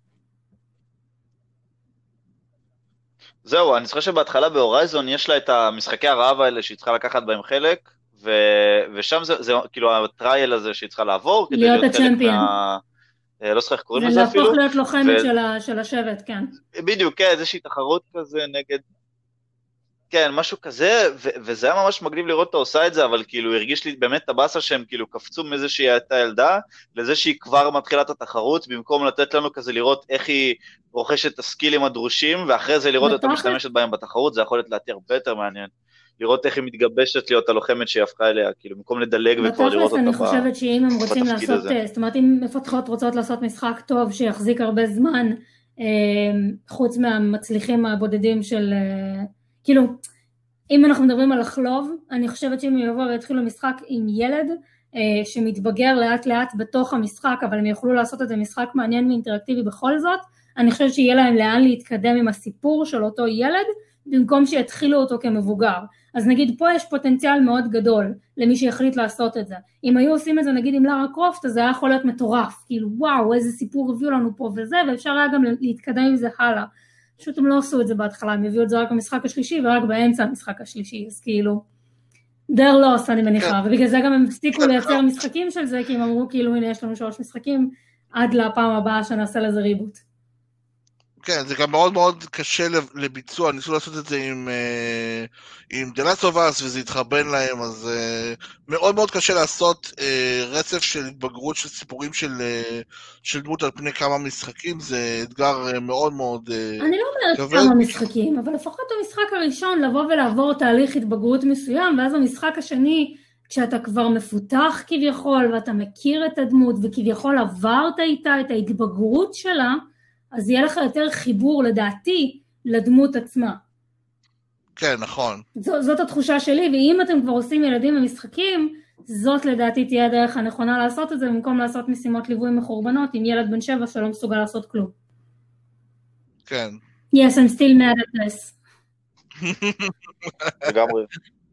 זהו, אני זוכר שבהתחלה בהורייזון יש לה את המשחקי הרעב האלה שהיא צריכה לקחת בהם חלק, ו... ושם זה, זה כאילו הטרייל הזה שהיא צריכה לעבור, כדי להיות הצ'מפיון. מה... לא זוכר איך קוראים לזה אפילו. זה להפוך להיות לוחמת ו... של, ה... של השבט, כן. בדיוק, כן, איזושהי תחרות כזה נגד... כן, משהו כזה, ו- וזה היה ממש מגניב לראות אתה עושה את זה, אבל כאילו הרגיש לי באמת את הבאסה שהם כאילו קפצו מזה שהיא הייתה ילדה, לזה שהיא כבר מתחילה את התחרות, במקום לתת לנו כזה לראות איך היא רוכשת את הסקילים הדרושים, ואחרי זה לראות אותה משתמשת בהם בתחרות, זה יכול להיות להתי הרבה יותר מעניין. לראות איך היא מתגבשת להיות הלוחמת שהיא הפכה אליה, כאילו במקום לדלג וכבר לראות אותה בתכלס. אני חושבת שאם הם רוצים לעשות, זאת אומרת אם מפתחות רוצות לעשות משחק טוב שיחזיק הרבה זמן, חוץ מהמצליחים הבודדים של כאילו, אם אנחנו מדברים על לחלוב, אני חושבת שאם יבואו ויתחילו משחק עם ילד, אה, שמתבגר לאט לאט בתוך המשחק, אבל הם יוכלו לעשות את זה משחק מעניין ואינטראקטיבי בכל זאת, אני חושבת שיהיה להם לאן להתקדם עם הסיפור של אותו ילד, במקום שיתחילו אותו כמבוגר. אז נגיד פה יש פוטנציאל מאוד גדול, למי שיחליט לעשות את זה. אם היו עושים את זה נגיד עם לארה קרופט, אז זה היה יכול להיות מטורף, כאילו וואו, איזה סיפור הביאו לנו פה וזה, ואפשר היה גם להתקדם עם זה הלאה. פשוט הם לא עשו את זה בהתחלה, הם הביאו את זה רק במשחק השלישי, ורק באמצע המשחק השלישי, אז כאילו, דר לוס אני מניחה, ובגלל זה גם הם הפסיקו לייצר משחקים של זה, כי הם אמרו כאילו, הנה יש לנו שלוש משחקים, עד לפעם הבאה שנעשה לזה ריבוט. כן, זה גם מאוד מאוד קשה לביצוע, ניסו לעשות את זה עם, עם The Last of Us, וזה התחרבן להם, אז מאוד מאוד קשה לעשות רצף של התבגרות של סיפורים של, של דמות על פני כמה משחקים, זה אתגר מאוד מאוד אני לא אומרת כבד. כמה משחקים, אבל לפחות המשחק הראשון לבוא ולעבור תהליך התבגרות מסוים, ואז המשחק השני, כשאתה כבר מפותח כביכול, ואתה מכיר את הדמות, וכביכול עברת איתה את ההתבגרות שלה, אז יהיה לך יותר חיבור לדעתי לדמות עצמה. כן, נכון. ז- זאת התחושה שלי, ואם אתם כבר עושים ילדים במשחקים, זאת לדעתי תהיה הדרך הנכונה לעשות את זה, במקום לעשות משימות ליווי מחורבנות עם ילד בן שבע שלא מסוגל לעשות כלום. כן. Yes, I'm still mad at this. לגמרי.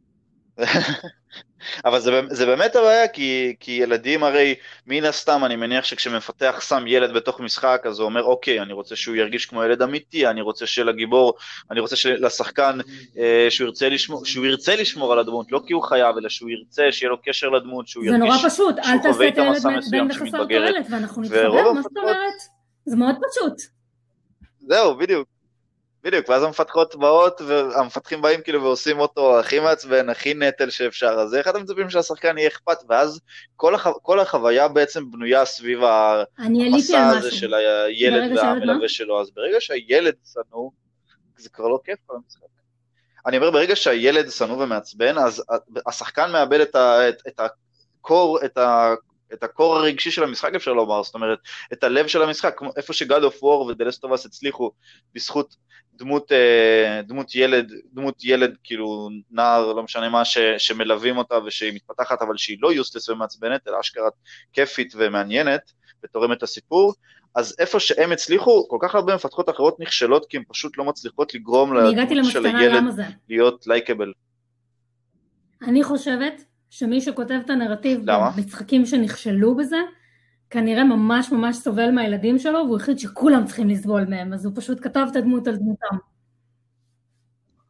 אבל זה, זה באמת הבעיה, כי, כי ילדים הרי, מן הסתם, אני מניח שכשמפתח שם ילד בתוך משחק, אז הוא אומר, אוקיי, אני רוצה שהוא ירגיש כמו ילד אמיתי, אני רוצה שלגיבור, אני רוצה שלשחקן, אה, שהוא, ירצה לשמור, שהוא ירצה לשמור על הדמות, לא כי הוא חייב, אלא שהוא ירצה, שיהיה לו קשר לדמות, שהוא ירגיש, זה נורא פשוט, אל תעשה את הילד בן וחסר תועלת, ואנחנו נתחבר, מה זאת אומרת? זה מאוד פשוט. זהו, בדיוק. בדיוק, ואז המפתחות באות, והמפתחים באים כאילו ועושים אותו הכי מעצבן, הכי נטל שאפשר, אז איך אתם מצפים שהשחקן יהיה אכפת, ואז כל, החו... כל החוויה בעצם בנויה סביב המסע הזה של הילד והמלווה שלו, אז ברגע שהילד סנור, זה כבר לא כיף כל המשחק. אני אומר, ברגע שהילד סנור ומעצבן, אז השחקן מאבד את, ה... את, את הקור, את ה... את הקור הרגשי של המשחק אפשר לומר, זאת אומרת, את הלב של המשחק, איפה שגד אוף וור ו-The Last of Us הצליחו בזכות דמות, דמות ילד, דמות ילד, כאילו נער, לא משנה מה, ש, שמלווים אותה ושהיא מתפתחת, אבל שהיא לא יוסטס ומעצבנת, אלא אשכרת כיפית ומעניינת, ותורמת את הסיפור, אז איפה שהם הצליחו, כל כך הרבה מפתחות אחרות נכשלות, כי הן פשוט לא מצליחות לגרום לדמות של הילד להיות לייקבל. אני חושבת שמי שכותב את הנרטיב במשחקים שנכשלו בזה, כנראה ממש ממש סובל מהילדים שלו, והוא החליט שכולם צריכים לסבול מהם, אז הוא פשוט כתב את הדמות על דמותם.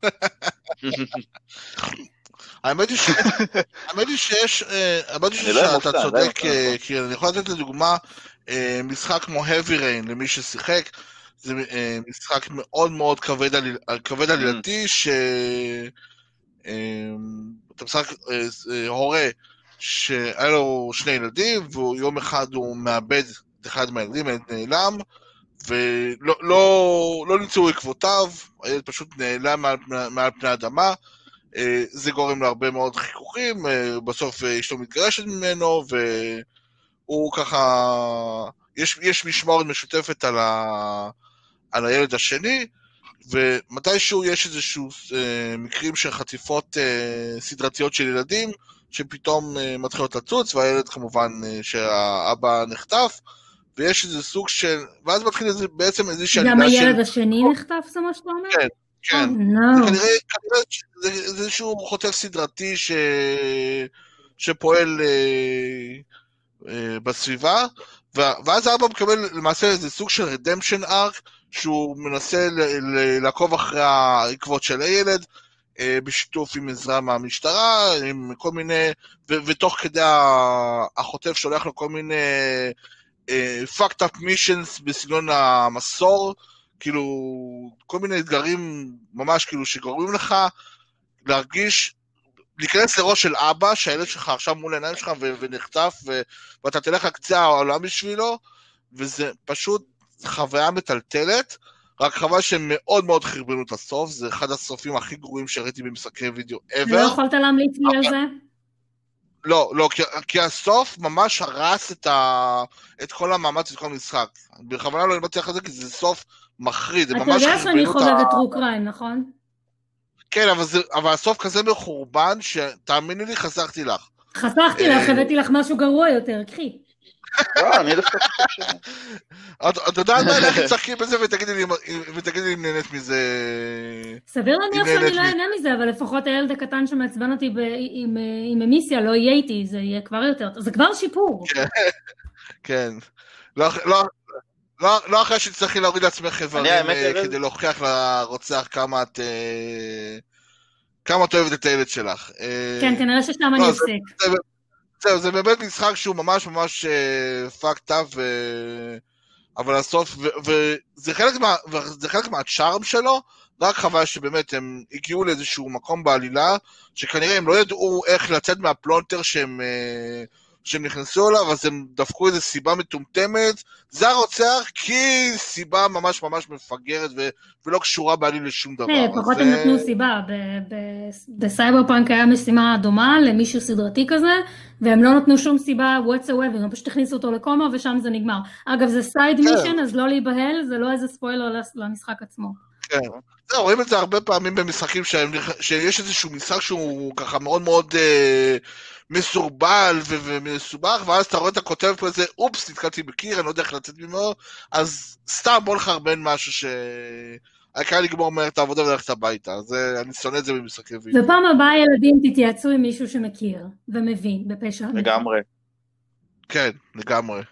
האמת היא שיש, האמת היא שאתה צודק, כי אני יכול לתת לדוגמה משחק כמו Heavy Rain, למי ששיחק, זה משחק מאוד מאוד כבד עלילתי, שאתה משחק הורה שהיה לו שני ילדים, ויום אחד הוא מאבד את אחד מהילדים, הילד נעלם, ולא לא, לא נמצאו עקבותיו, הילד פשוט נעלם מעל, מעל פני האדמה, זה גורם להרבה מאוד חיכוכים, בסוף אשתו מתגרשת ממנו, והוא ככה, יש, יש משמורת משותפת על, ה, על הילד השני, ומתישהו יש איזשהו מקרים של חטיפות סדרתיות של ילדים, שפתאום מתחילות לצוץ, והילד כמובן שהאבא נחטף, ויש איזה סוג של, ואז מתחיל איזה, בעצם איזה של... גם הילד של... השני נחטף, זה מה שאתה אומר? כן, כן. Oh, no. זה כנראה, כנראה זה, זה איזשהו חוטף סדרתי ש... שפועל אה, אה, בסביבה, ו... ואז האבא מקבל למעשה איזה סוג של redemption arc, שהוא מנסה ל... לעקוב אחרי העקבות של הילד, אה, בשיתוף עם עזרה מהמשטרה, עם כל מיני, ו... ותוך כדי החוטף שולח לו כל מיני... fucked up missions בסגנון המסור, כאילו, כל מיני אתגרים ממש כאילו שגורמים לך להרגיש, להיכנס לראש של אבא, שהילד שלך עכשיו מול העיניים שלך ו- ונחטף, ו- ואתה תלך לקצה העולם בשבילו, וזה פשוט חוויה מטלטלת, רק חוויה שהם מאוד מאוד חרבנו את הסוף, זה אחד הסופים הכי גרועים שראיתי במשחקי וידאו ever. לא יכולת להמליץ לי על זה? לא, לא, כי, כי הסוף ממש הרס את, ה, את כל המאמץ ואת כל המשחק. בכוונה לא נבטח את זה, כי זה סוף מחריד. זה אתה ממש יודע שאני חובבת טרו קריים, נכון? כן, אבל, זה, אבל הסוף כזה מחורבן, שתאמיני לי, חסכתי לך. חסכתי לך, הבאתי לך משהו גרוע יותר, קחי. לא, אני דווקא חושב ש... אתה יודע מה, איך תשחקי בזה ותגידי לי אם נהנית מזה... סביר להניח שאני לא אהנה מזה, אבל לפחות הילד הקטן שמעצבן אותי עם אמיסיה לא יהיה איתי, זה יהיה כבר יותר, זה כבר שיפור. כן, לא אחרי שתצטרכי להוריד לעצמך איברים כדי להוכיח לרוצח כמה את... כמה את אוהבת את הילד שלך. כן, כנראה ששם אני אפסק. זהו, זה באמת משחק שהוא ממש ממש fucked up, אבל הסוף, וזה חלק מהצ'ארם שלו, רק חוויה שבאמת הם הגיעו לאיזשהו מקום בעלילה, שכנראה הם לא ידעו איך לצאת מהפלונטר שהם, שהם נכנסו אליו, אז הם דפקו איזו סיבה מטומטמת, זה הרוצח כי סיבה ממש ממש מפגרת ו- ולא קשורה בעליל לשום דבר. פחות הם נתנו סיבה, בסייבר פאנק היה משימה דומה למישהו סדרתי כזה, והם לא נתנו שום סיבה whatsoever, הם פשוט הכניסו אותו לקומה ושם זה נגמר. אגב זה סייד מישן, אז לא להיבהל, זה לא איזה ספוילר למשחק עצמו. כן, זה, רואים את זה הרבה פעמים במשחקים שהם, שיש איזשהו משחק שהוא ככה מאוד מאוד אה, מסורבל ו- ומסובך, ואז אתה רואה את הכותב פה איזה, אופס, נתקלתי בקיר, אני לא יודע איך לצאת ממנו, אז סתם בוא לחרבן משהו ש... העיקר לגמור מהר את העבודה וללכת הביתה, זה, אני שונא את זה במשחקי וידאו. ופעם הבאה ילדים תתייעצו עם מישהו שמכיר ומבין בפשע. לגמרי. כן, לגמרי.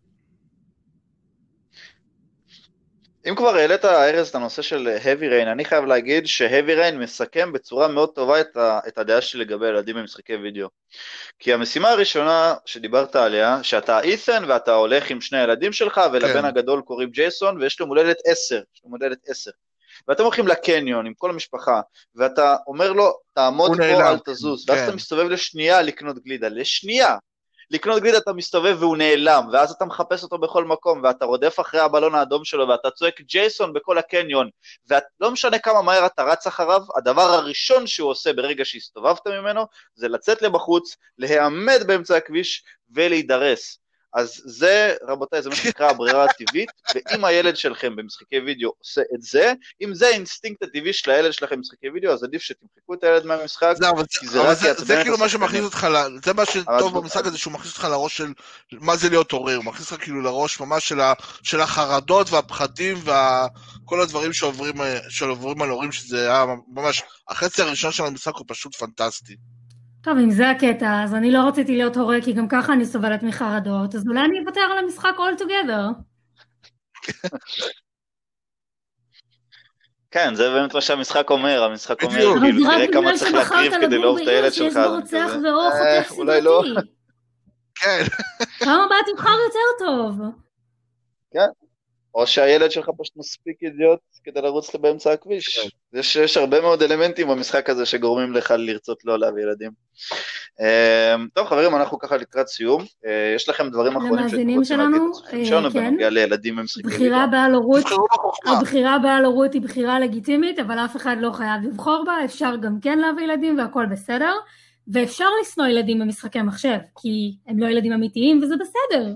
אם כבר העלית ארז את הנושא של Heavy Rain, אני חייב להגיד ש-Heavy Rain מסכם בצורה מאוד טובה את, ה- את הדעה שלי לגבי ילדים במשחקי וידאו. כי המשימה הראשונה שדיברת עליה, שאתה אית'ן ואתה הולך עם שני ילדים שלך, ולבן כן. הגדול קוראים ג'ייסון, ויש לו מולדת עשר, יש לו מולדת עשר. ואתם הולכים לקניון עם כל המשפחה, ואתה אומר לו, תעמוד פה, אל תזוז, ואז אתה מסתובב לשנייה לקנות גלידה, לשנייה. לקנות גלידה אתה מסתובב והוא נעלם, ואז אתה מחפש אותו בכל מקום, ואתה רודף אחרי הבלון האדום שלו, ואתה צועק ג'ייסון בכל הקניון, ולא משנה כמה מהר אתה רץ אחריו, הדבר הראשון שהוא עושה ברגע שהסתובבת ממנו, זה לצאת לבחוץ, להיעמד באמצע הכביש ולהידרס. אז זה, רבותיי, זה מה שנקרא הברירה הטבעית, ואם הילד שלכם במשחקי וידאו עושה את זה, אם זה האינסטינקט הטבעי של הילד שלכם במשחקי וידאו, אז עדיף שתמחקו את הילד מהמשחק, כי זה רק יעצבן את זה כאילו מה שמכניס אותך, זה מה שטוב במשחק הזה, שהוא מכניס אותך לראש של מה זה להיות הורה, הוא מכניס אותך כאילו לראש ממש של החרדות והפחדים, וכל הדברים שעוברים על הורים, שזה היה ממש, החצי הראשון של המשחק הוא פשוט פנטסטי. טוב, אם זה הקטע, אז אני לא רציתי להיות הורה, כי גם ככה אני סובלת מחרדות, אז אולי אני אוותר על המשחק all together. כן, זה באמת מה שהמשחק אומר, המשחק אומר, בדיוק. אבל כאילו, זה רק תראה כמה בגלל צריך שבחרת להקריב כדי לגור לאהוב את בעיר הילד שיש שלך, בו אז אני רוצח כזה, ואור "אה, חוטף אולי לא." סדרתי. כן, פעם הבאה תבחר יותר טוב. כן. או שהילד שלך פשוט מספיק אידיוט כדי לרוץ באמצע כן. הכביש. יש, יש הרבה מאוד אלמנטים במשחק הזה שגורמים לך לרצות לא להביא ילדים. אמ, טוב חברים, אנחנו ככה לקראת סיום. אה, יש לכם דברים אחרונים שאתם למאזינים רוצים להגיד שלנו, לצופים אה, שלנו כן, בנוגע לילדים במשחקי ליגה? בחירה בעל הורות, תבחרו בחוכמה. הבחירה בעל הורות היא בחירה לגיטימית, אבל אף אחד לא חייב לבחור בה, אפשר גם כן להביא ילדים והכל בסדר, ואפשר לשנוא ילדים במשחקי מחשב, כי הם לא ילדים אמיתיים וזה בסדר.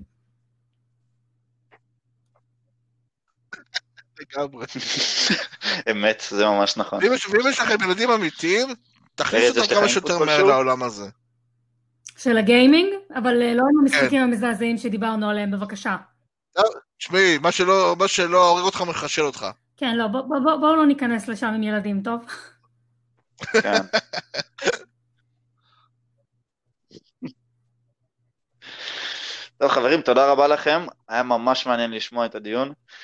לגמרי. אמת, זה ממש נכון. ואם יש- ואם יש לכם ילדים אמיתיים, תכניסו ארז, יש אותם לך כמה input שיותר כלשהו? מהר לעולם הזה. של הגיימינג, אבל אה, לא עם המשחקים המזעזעים שדיברנו עליהם, בבקשה. תשמעי, מה שלא מה שלא הורג אותך מחשל אותך. כן, לא, בואו בוא, בוא, בוא לא ניכנס לשם עם ילדים, טוב? כן. טוב חברים, תודה רבה לכם, היה ממש מעניין לשמוע את הדיון.